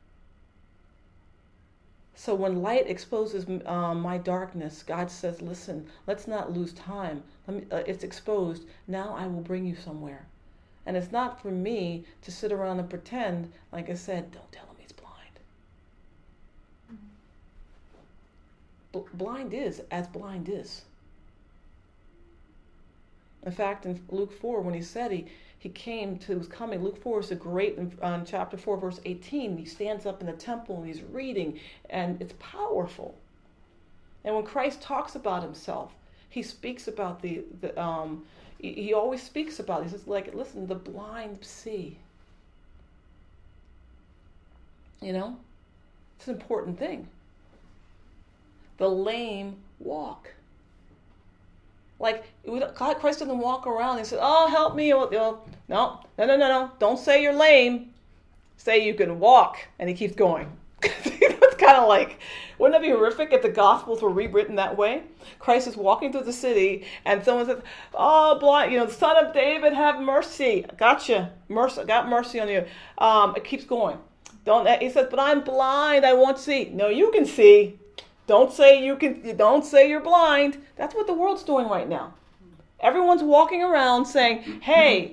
So when light exposes my darkness, God says, listen, let's not lose time. It's exposed. Now I will bring you somewhere. And it's not for me to sit around and pretend, like I said, don't tell him he's blind. Blind is as blind is. In fact, in Luke 4, when he said he was coming, Luke 4 is a great, in chapter 4, verse 18, he stands up in the temple and he's reading, and it's powerful. And when Christ talks about himself, he speaks about he always speaks about, he says, like, listen, the blind see. You know? It's an important thing. The lame walk. Like, Christ doesn't walk around and say, oh, help me. No. Don't say you're lame. Say you can walk. And he keeps going. It's kind of like, wouldn't that be horrific if the Gospels were rewritten that way? Christ is walking through the city and someone says, oh, blind, Son of David, have mercy. Gotcha. Got mercy on you. It keeps going. He says, but I'm blind. I won't see. No, you can see. Don't say you're blind. That's what the world's doing right now. Everyone's walking around saying, hey,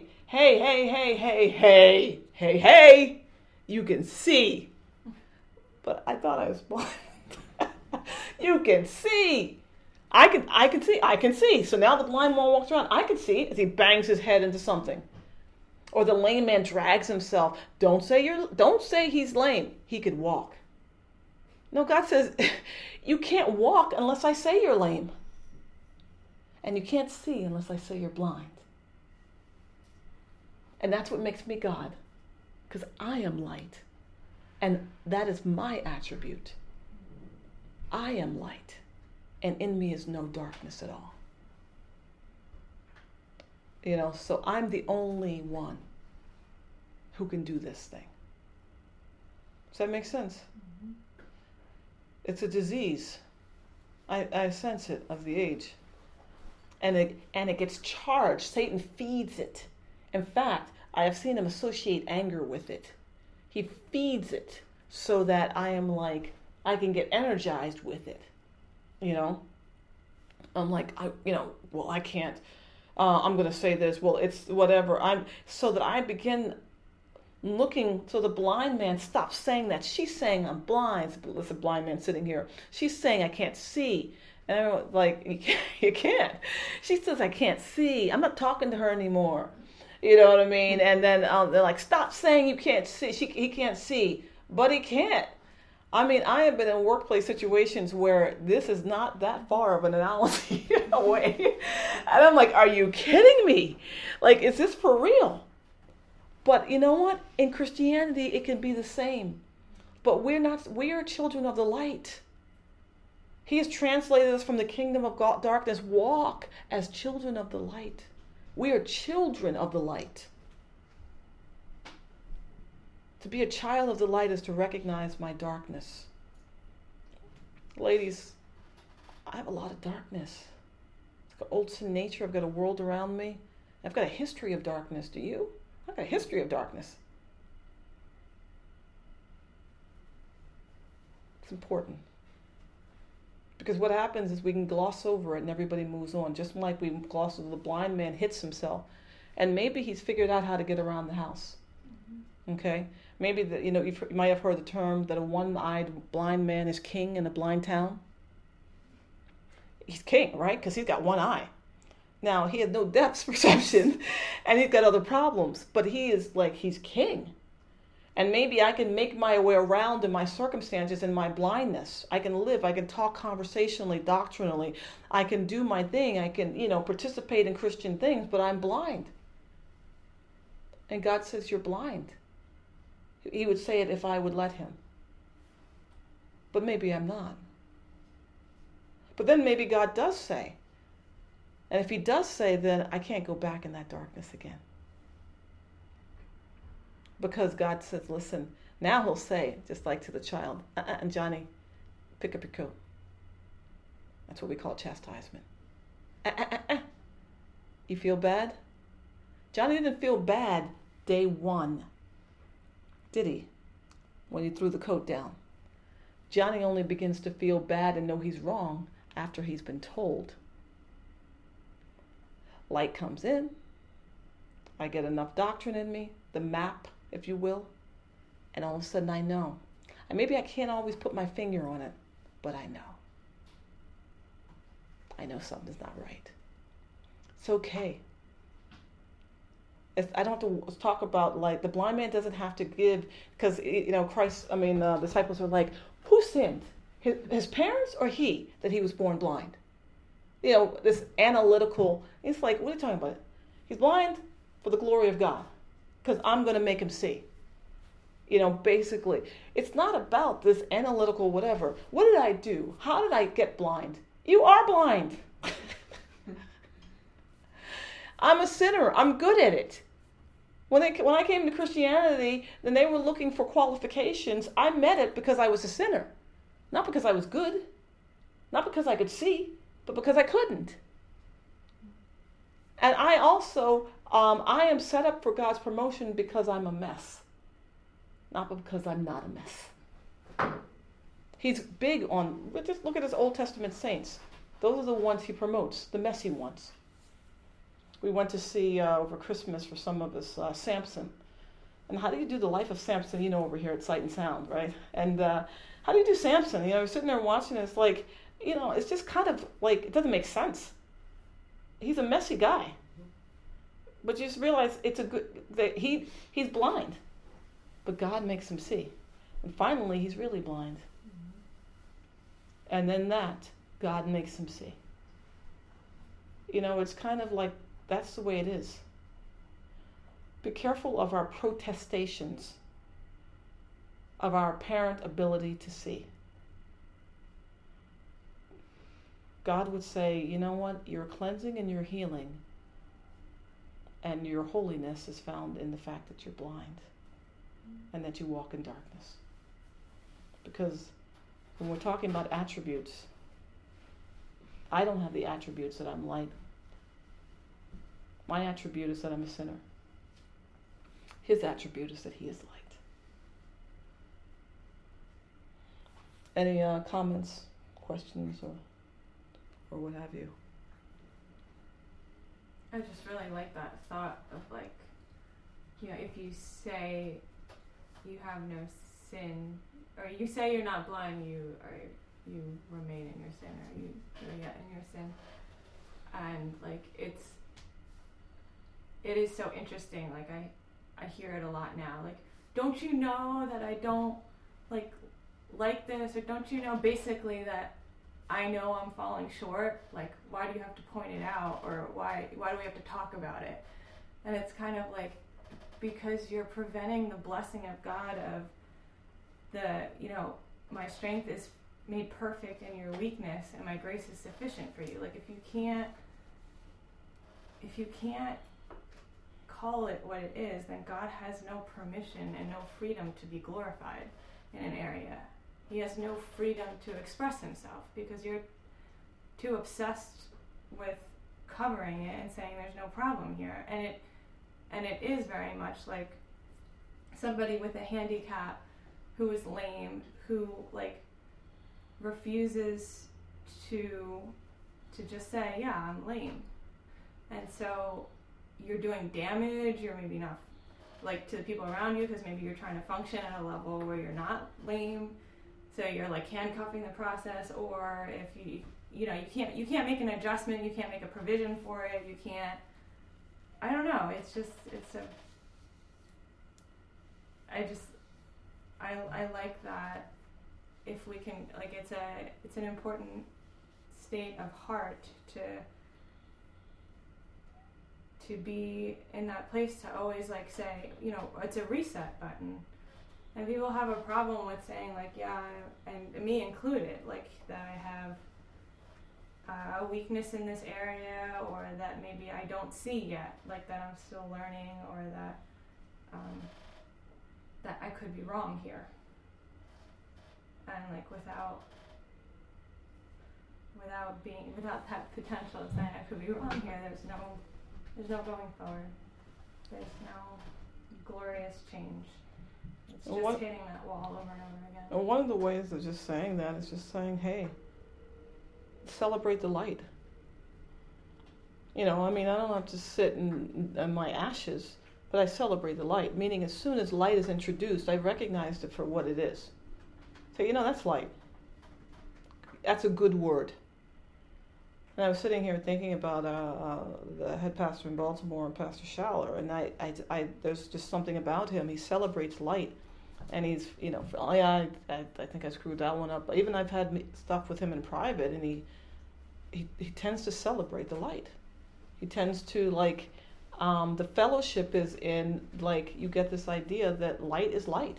you can see. But I thought I was blind. You can see. I can see. So now the blind man walks around. I can see as he bangs his head into something. Or the lame man drags himself. Don't say he's lame. He could walk. No, God says, you can't walk unless I say you're lame. And you can't see unless I say you're blind. And that's what makes me God. Because I am light. And that is my attribute. I am light. And in me is no darkness at all. So I'm the only one who can do this thing. Does that make sense? Mm-hmm. It's a disease. I sense it of the age. And it gets charged. Satan feeds it. In fact, I have seen him associate anger with it. He feeds it so that I can get energized with it. I'm like, I can't. I'm going to say this. Well, it's whatever. So that I begin looking, so the blind man stops saying that. She's saying, I'm blind. There's a blind man sitting here. She's saying, I can't see. And everyone's like, you can't. She says, I can't see. I'm not talking to her anymore. You know what I mean? And then they're like, stop saying you can't see. He can't see. But he can't. I mean, I have been in workplace situations where this is not that far of an analogy away. And I'm like, are you kidding me? Like, is this for real? But you know what? In Christianity, it can be the same. But we are children of the light. He has translated us from the kingdom of darkness. Walk as children of the light. We are children of the light. To be a child of the light is to recognize my darkness. Ladies, I have a lot of darkness. I've got old sin nature. I've got a world around me. I've got a history of darkness. Do you? I've got a history of darkness. It's important. Because what happens is we can gloss over it and everybody moves on. Just like we gloss over the blind man hits himself. And maybe he's figured out how to get around the house. Okay? Maybe you might have heard the term that a one-eyed blind man is king in a blind town. He's king, right? Because he's got one eye. Now, he has no depth perception and he's got other problems. But he's king. And maybe I can make my way around in my circumstances in my blindness. I can live. I can talk conversationally, doctrinally. I can do my thing. I can, participate in Christian things, but I'm blind. And God says, you're blind. He would say it if I would let him. But maybe I'm not. But then maybe God does say. And if he does say, then I can't go back in that darkness again. Because God says, listen, now he'll say, just like to the child, and Johnny, pick up your coat. That's what we call chastisement. You feel bad? Johnny didn't feel bad day one, did he? When he threw the coat down. Johnny only begins to feel bad and know he's wrong after he's been told. Light comes in. I get enough doctrine in me, the map, if you will, and all of a sudden I know. And maybe I can't always put my finger on it, but I know. I know something's not right. It's okay. I don't have to talk about, like, the blind man doesn't have to give, because, the disciples were like, who sinned? His parents or he, that he was born blind? This analytical, it's like, what are you talking about? He's blind for the glory of God, because I'm going to make him see. Basically, it's not about this analytical whatever. What did I do? How did I get blind? You are blind. I'm a sinner. I'm good at it. When I came to Christianity, then they were looking for qualifications. I met it because I was a sinner. Not because I was good. Not because I could see, but because I couldn't. And I also, I am set up for God's promotion because I'm a mess. Not because I'm not a mess. He's big on, just look at his Old Testament saints. Those are the ones he promotes, the messy ones. We went to see over Christmas for some of us Samson. And how do you do the life of Samson, over here at Sight and Sound, right? And how do you do Samson? We're sitting there watching, it's like, it's just kind of like, it doesn't make sense. He's a messy guy. But you just realize that he's blind. But God makes him see. And finally, he's really blind. And then God makes him see. It's kind of like, that's the way it is. Be careful of our protestations, of our apparent ability to see. God would say, you know what? Your cleansing and your healing and your holiness is found in the fact that you're blind and that you walk in darkness. Because when we're talking about attributes, I don't have the attributes that I'm light. My attribute is that I'm a sinner. His attribute is that he is light. Any comments, questions, or what have you? I just really like that thought of, like, if you say you have no sin, or you say you're not blind, you remain in your sin, or you're yet in your sin. And, like, it is so interesting. Like, I hear it a lot now. Like, don't you know that I don't like this? Or don't you know basically that I know I'm falling short? Like, why do you have to point it out? Or why do we have to talk about it? And it's kind of like, because you're preventing the blessing of God of my strength is made perfect in your weakness and my grace is sufficient for you. Like, if you can't call it what it is, then God has no permission and no freedom to be glorified in an area. He has no freedom to express himself because you're too obsessed with covering it and saying there's no problem here. And it is very much like somebody with a handicap who is lame, who like refuses to just say, yeah, I'm lame. And so you're doing damage, you're maybe not like to the people around you, because maybe you're trying to function at a level where you're not lame, so you're like handcuffing the process. Or if you can't make an adjustment, you can't make a provision for it, you can't, I don't know, I like that. If we can, like, it's an important state of heart to be in that place, to always like say, you know, it's a reset button. And people have a problem with saying like, yeah, and me included, like that I have a weakness in this area, or that maybe I don't see yet, like that I'm still learning, or that that I could be wrong here. And like without that potential of saying I could be wrong here, there's no going forward. There's no glorious change. It's just hitting that wall over and over again. And one of the ways of just saying that is just saying, hey, celebrate the light. You know, I mean, I don't have to sit in my ashes, but I celebrate the light. Meaning, as soon as light is introduced, I recognized it for what it is. So, you know, that's light. That's a good word. And I was sitting here thinking about the head pastor in Baltimore, and Pastor Schaller, and I there's just something about him. He celebrates light, and he's, you know, I think I screwed that one up. Even I've had stuff with him in private, and he tends to celebrate the light. He tends to like, the fellowship is in, like, you get this idea that light is light.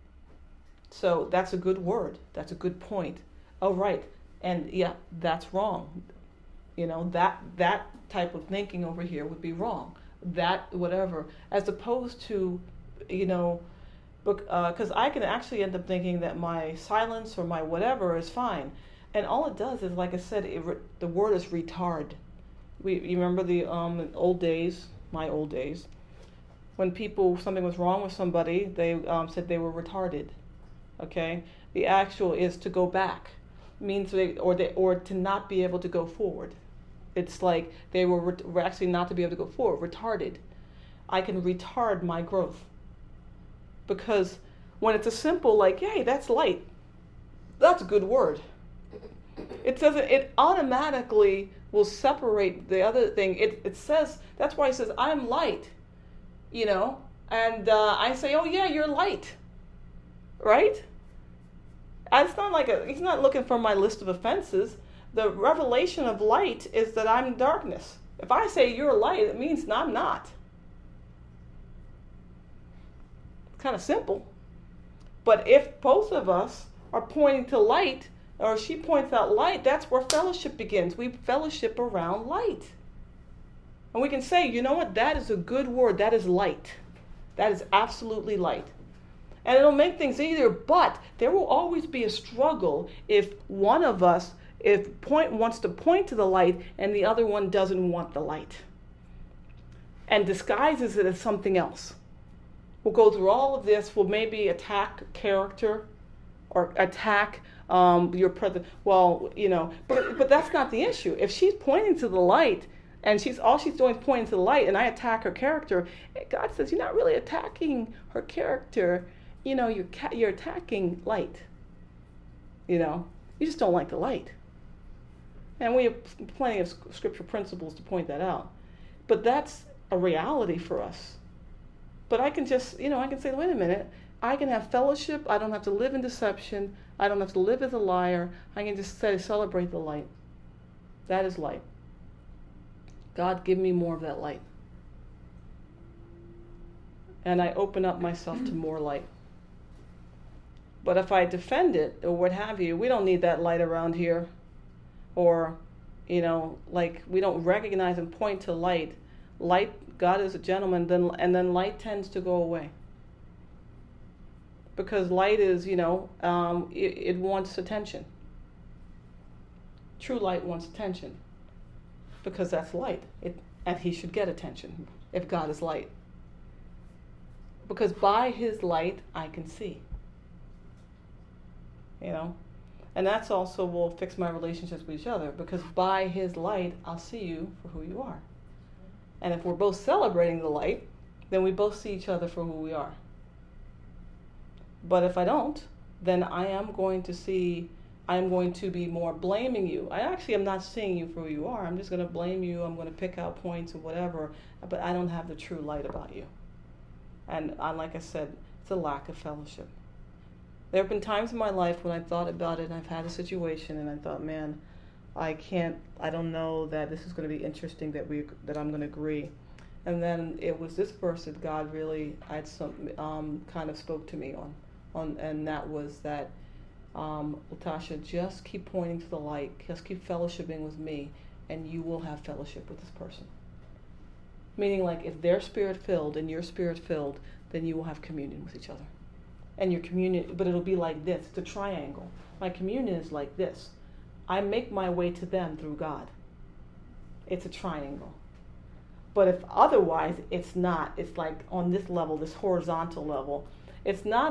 So that's a good word. That's a good point. Oh, right. And yeah, that's wrong. You know, that type of thinking over here would be wrong. That whatever, as opposed to, you know, because I can actually end up thinking that my silence or my whatever is fine, and all it does is, like I said, the word is retard. You remember the old days, my old days, when something was wrong with somebody, they said they were retarded. Okay, the actual is to go back, means or to not be able to go forward. It's like they were actually not to be able to go forward, retarded. I can retard my growth. Because when it's a simple, like, hey, that's light, that's a good word. It says it automatically will separate the other thing. It says, that's why it says, I'm light, you know, and I say, oh yeah, you're light, right? It's not like he's not looking for my list of offenses. The revelation of light is that I'm darkness. If I say you're light, it means I'm not. It's kind of simple. But if both of us are pointing to light, or she points out light, that's where fellowship begins. We fellowship around light. And we can say, you know what, that is a good word. That is light. That is absolutely light. And it'll make things easier, but there will always be a struggle if one of us wants to point to the light and the other one doesn't want the light and disguises it as something else. We'll go through all of this. We'll maybe attack character or attack your present. Well, you know, but that's not the issue. If she's pointing to the light and all she's doing is pointing to the light, and I attack her character, God says you're not really attacking her character. You know, you're attacking light. You know, you just don't like the light. And we have plenty of scripture principles to point that out. But that's a reality for us. But I can just, you know, I can say, wait a minute, I can have fellowship. I don't have to live in deception. I don't have to live as a liar. I can just say, celebrate the light. That is light. God, give me more of that light. And I open up myself to more light. But if I defend it or what have you, we don't need that light around here. Or, you know, like we don't recognize and point to light. Light, God is a gentleman, and then light tends to go away. Because light is, you know, it wants attention. True light wants attention. Because that's light. And he should get attention if God is light. Because by his light, I can see. You know? And that's also will fix my relationships with each other, because by his light, I'll see you for who you are. And if we're both celebrating the light, then we both see each other for who we are. But if I don't, then I am going to be more blaming you. I actually am not seeing you for who you are. I'm just going to blame you. I'm going to pick out points or whatever, but I don't have the true light about you. And like I said, it's a lack of fellowship. There have been times in my life when I thought about it and I've had a situation and I thought, man, I don't know that this is going to be interesting that I'm going to agree. And then it was this verse that God really kind of spoke to me on, and that was that, Latasha, just keep pointing to the light, just keep fellowshipping with me, and you will have fellowship with this person. Meaning, like, if they're spirit-filled and you're spirit-filled, then you will have communion with each other. And your communion, but it'll be like this. It's a triangle. My communion is like this. I make my way to them through God. It's a triangle. But if otherwise, it's not. It's like on this level, this horizontal level. It's not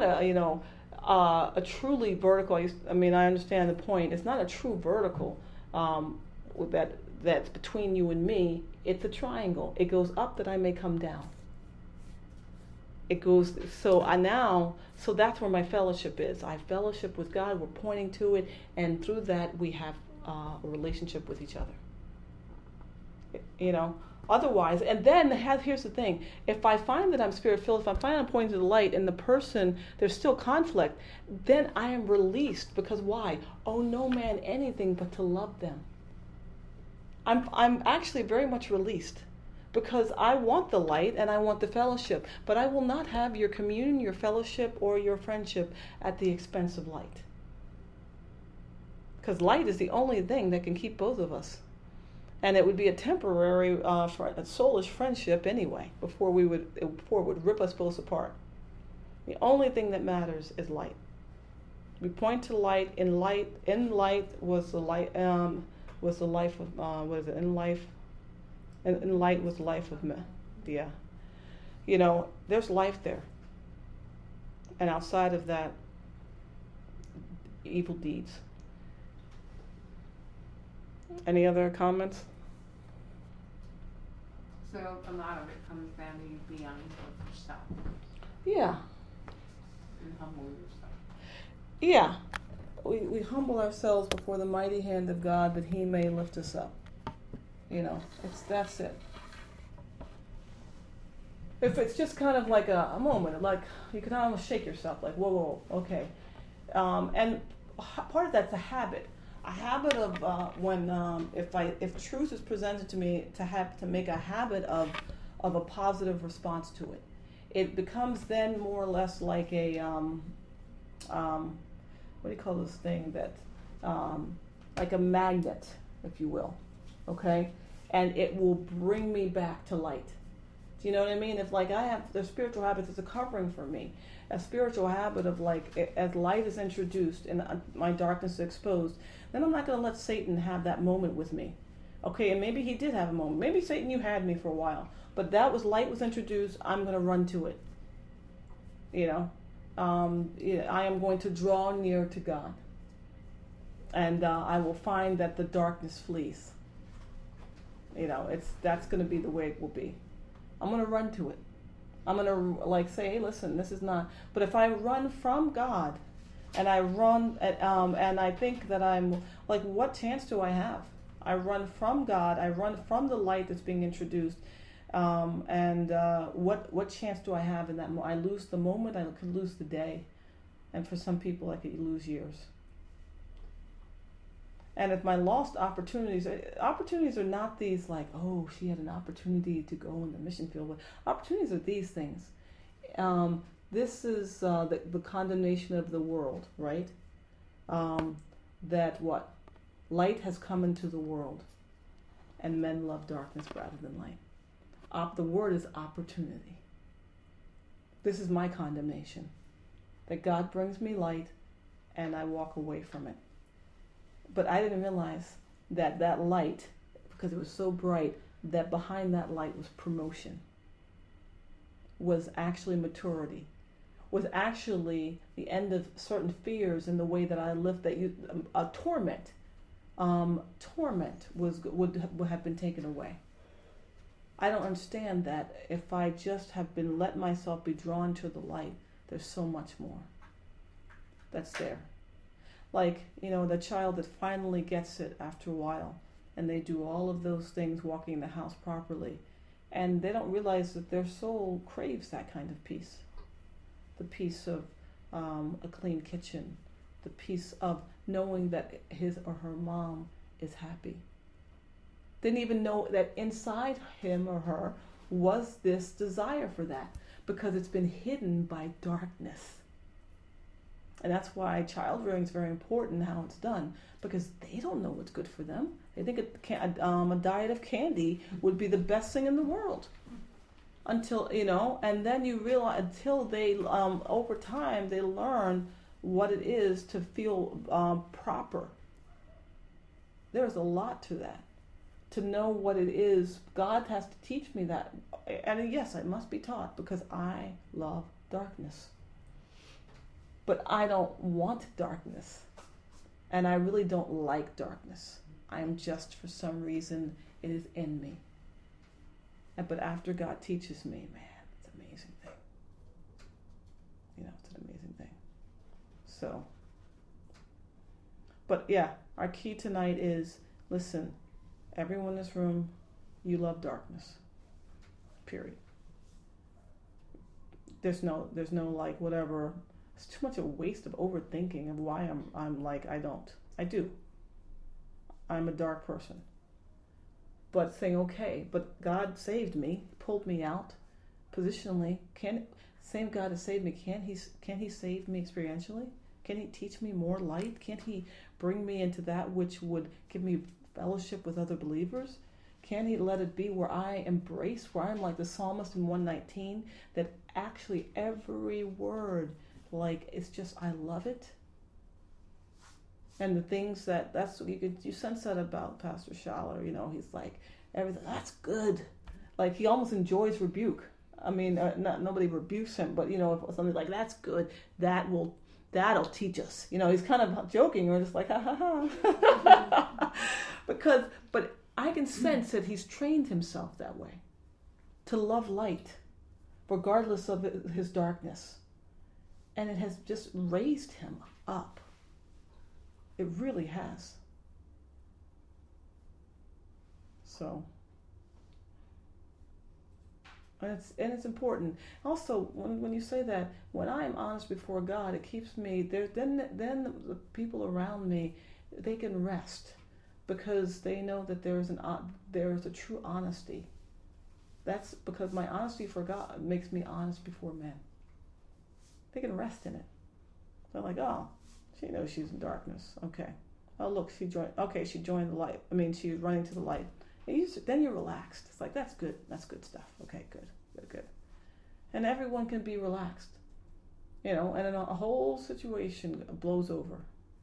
a truly vertical. I understand the point. It's not a true vertical that's between you and me. It's a triangle. It goes up that I may come down. It goes, so that's where my fellowship is. I fellowship with God, we're pointing to it, and through that we have a relationship with each other. You know, otherwise, and then here's the thing, if I find that I'm spirit-filled, if I find I'm pointing to the light and the person, there's still conflict, then I am released, because why? Oh, no man anything but to love them. I'm actually very much released. Because I want the light and I want the fellowship. But I will not have your communion, your fellowship, or your friendship at the expense of light. Because light is the only thing that can keep both of us. And it would be a temporary, a soulish friendship anyway, before it would rip us both apart. The only thing that matters is light. We point to light. In light was the light. Was the life of what is it? In life. And light was life of men. Yeah. You know, there's life there. And outside of that, evil deeds. Any other comments? So a lot of it comes down to you being honest with yourself. Yeah. And humble yourself. Yeah. We humble ourselves before the mighty hand of God that he may lift us up. You know, that's it. If it's just kind of like a moment, like you can almost shake yourself, like whoa, okay. And part of that's a habit of when if truth is presented to me, to make a habit of a positive response to it. It becomes then more or less like a what do you call this thing that like a magnet, if you will. Okay, and it will bring me back to light. Do you know what I mean? If like I have the spiritual habits, it's a covering for me. A spiritual habit of like, as light is introduced and my darkness is exposed, then I'm not going to let Satan have that moment with me. Okay, and maybe he did have a moment. Maybe Satan, you had me for a while, but light was introduced. I'm going to run to it. You know, I am going to draw near to God, and I will find that the darkness flees. You know, that's going to be the way it will be. I'm going to run to it. I'm going to like say, hey, listen, this is not. But if I run from God, and I run, and I think that I'm like, what chance do I have? I run from God. I run from the light that's being introduced. And what chance do I have in that? I lose the moment. I could lose the day, and for some people, I could lose years. And if my lost opportunities are not these like, oh, she had an opportunity to go in the mission field. But opportunities are these things. This is the condemnation of the world, right? That what? Light has come into the world, and men love darkness rather than light. The word is opportunity. This is my condemnation. That God brings me light, and I walk away from it. But I didn't realize that light, because it was so bright, that behind that light was promotion. was actually maturity, was actually the end of certain fears in the way that I lived. That torment would have been taken away. I don't understand that if I just have been let myself be drawn to the light, there's so much more that's there. Like, the child that finally gets it after a while, and they do all of those things, walking the house properly, and they don't realize that their soul craves that kind of peace. The peace of a clean kitchen, the peace of knowing that his or her mom is happy. Didn't even know that inside him or her was this desire for that, because it's been hidden by darkness. And that's why child rearing is very important, how it's done, because they don't know what's good for them. They think a diet of candy would be the best thing in the world. Until, and then you realize, until they, over time, they learn what it is to feel proper. There's a lot to that. To know what it is, God has to teach me that. And yes, I must be taught, because I love darkness. But I don't want darkness. And I really don't like darkness. I am just, for some reason, it is in me. But after God teaches me, man, it's an amazing thing. It's an amazing thing. So, but yeah, our key tonight is, listen, everyone in this room, you love darkness. Period. There's no like whatever. It's too much a waste of overthinking of why I'm like I don't. I do. I'm a dark person. But saying, okay, but God saved me, pulled me out positionally. Same God has saved me, can he save me experientially? Can he teach me more light? Can't he bring me into that which would give me fellowship with other believers? Can he let it be where I embrace, where I'm like the psalmist in 119, that actually every word, like, it's just, I love it. And the things that's you sense that about Pastor Schaller, he's like, everything, that's good. Like, he almost enjoys rebuke. I mean, nobody rebukes him, but, if something like, that's good, that'll teach us. He's kind of joking, or just like, ha ha ha. But I can sense that he's trained himself that way, to love light, regardless of his darkness. And it has just raised him up. It really has. So, and it's important. Also, when you say that, when I am honest before God, it keeps me there. Then the people around me, they can rest, because they know that there is a true honesty. That's because my honesty for God makes me honest before men. They can rest in it. They're like, oh, she knows she's in darkness. Okay. Oh, look, she joined the light. I mean, she's running to the light. Then you're relaxed. It's like, that's good. That's good stuff. Okay, good. And everyone can be relaxed. And then a whole situation blows over.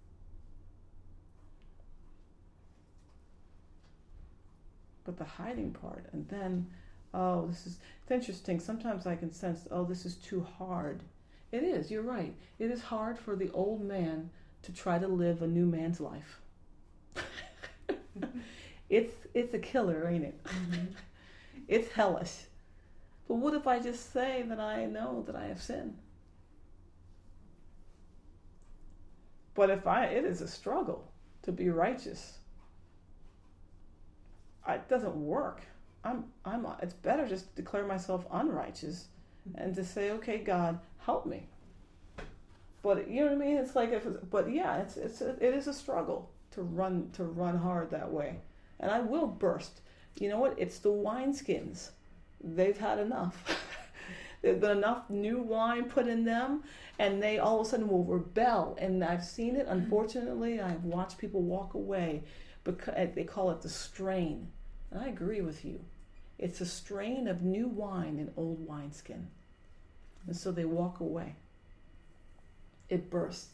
But the hiding part, and then, it's interesting. Sometimes I can sense, this is too hard. It is, you're right. It is hard for the old man to try to live a new man's life. It's a killer, ain't it? Mm-hmm. It's hellish. But what if I just say that I know that I have sinned? But it is a struggle to be righteous. It doesn't work. It's better just to declare myself unrighteous and to say, okay, God, help me. But you know what I mean? It's like, it is a struggle to run hard that way. And I will burst. You know what? It's the wineskins. They've had enough. There's been enough new wine put in them, and they all of a sudden will rebel. And I've seen it, unfortunately. I've watched people walk away because they call it the strain. And I agree with you. It's a strain of new wine in old wineskin. And so they walk away. It bursts.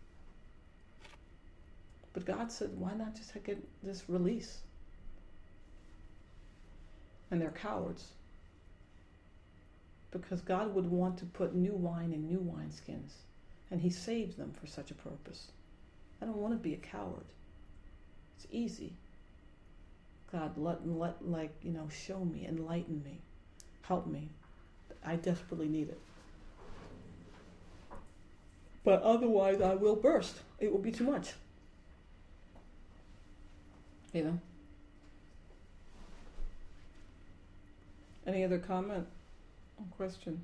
But God said, why not just get this release? And they're cowards. because God would want to put new wine in new wineskins, and he saved them for such a purpose. I don't want to be a coward. It's easy. God, show me, enlighten me, help me. I desperately need it. But otherwise I will burst. It will be too much. You know? Any other comment or question?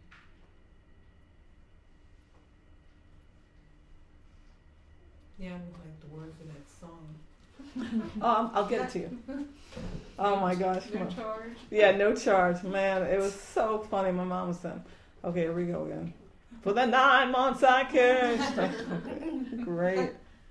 Yeah, I like the words of that song. I'll get it to you. Oh my gosh. No charge. Yeah, no charge. Man, it was so funny. My mom was saying, okay, here we go again. For the 9 months I cashed. Great.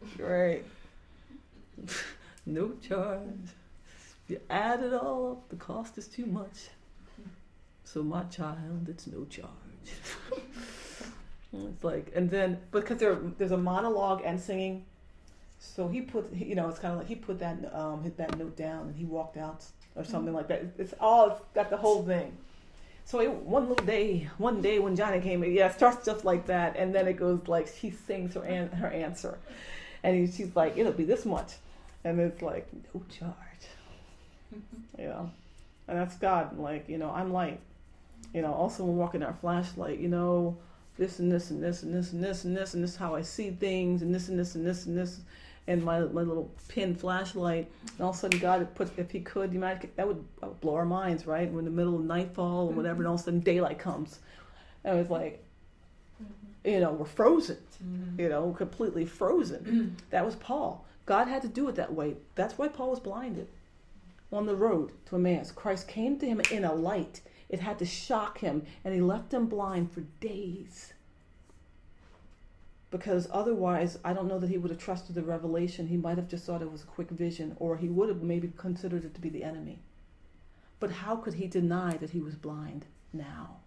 No charge. You add it all up, the cost is too much. So my child, it's no charge. It's like, and then, because there's a monologue and singing, so he put, it's kind of like he put that note down and he walked out or something like that. It's got the whole thing. So one day when Johnny came in, it starts just like that, and then it goes like she sings her answer, and she's like, it'll be this much, and it's like no charge, and that's God. Like, I'm light, Also, when walking our flashlight, this and this and this and this and this and this and this is how I see things, and this and this and this and this. And my little pin flashlight, and all of a sudden God if he could, that would blow our minds, right? We're in the middle of nightfall or whatever, and all of a sudden daylight comes. And it's like, we're frozen, completely frozen. That was Paul. God had to do it that way. That's why Paul was blinded on the road to Emmaus. Christ came to him in a light. It had to shock him, and he left him blind for days. Because otherwise, I don't know that he would have trusted the revelation. He might have just thought it was a quick vision, or he would have maybe considered it to be the enemy. But how could he deny that he was blind now?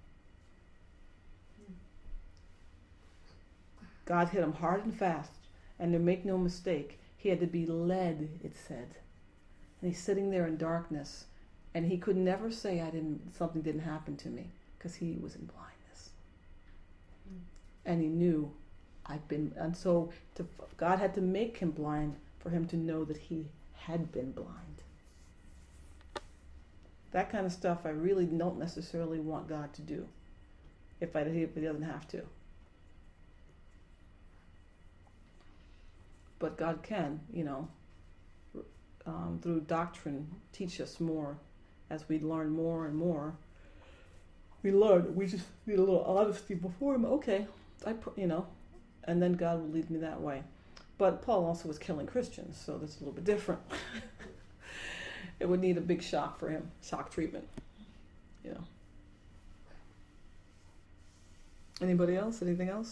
God hit him hard and fast, and to make no mistake, he had to be led, it said. And he's sitting there in darkness, and he could never say something didn't happen to me, because he was in blindness. And he knew and so God had to make him blind for him to know that he had been blind. That kind of stuff I really don't necessarily want God to do if he doesn't have to. But God can, through doctrine, teach us more as we learn more and more. We just need a little honesty before him. Okay, and then God will lead me that way. But Paul also was killing Christians, so that's a little bit different. It would need a big shock for him, shock treatment. Anybody else? Anything else?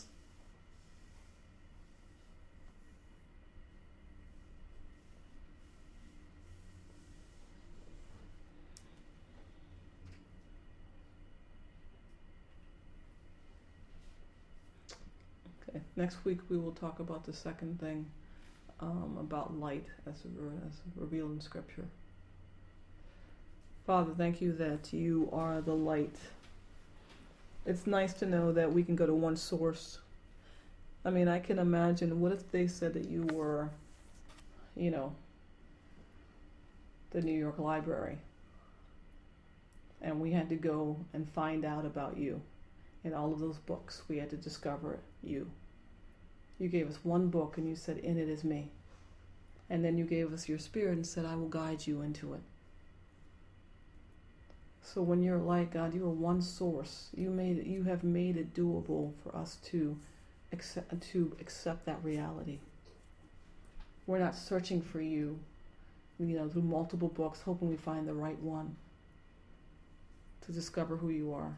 Next week we will talk about the second thing, about light as revealed in Scripture. Father, thank you that you are the light. It's nice to know that we can go to one source. I mean, I can imagine, what if they said that you were, the New York Library, and we had to go and find out about you. In all of those books, we had to discover you. You gave us one book and you said, in it is me. And then you gave us your Spirit and said, I will guide you into it. So when you're light, God, you are one source. You have made it doable for us to accept that reality. We're not searching for you, through multiple books, hoping we find the right one to discover who you are.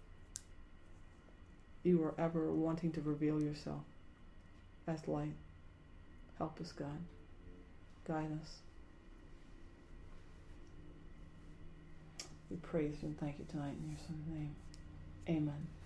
You are ever wanting to reveal yourself as light. Help us, God. Guide us. We praise you and thank you tonight in your Son's name. Amen.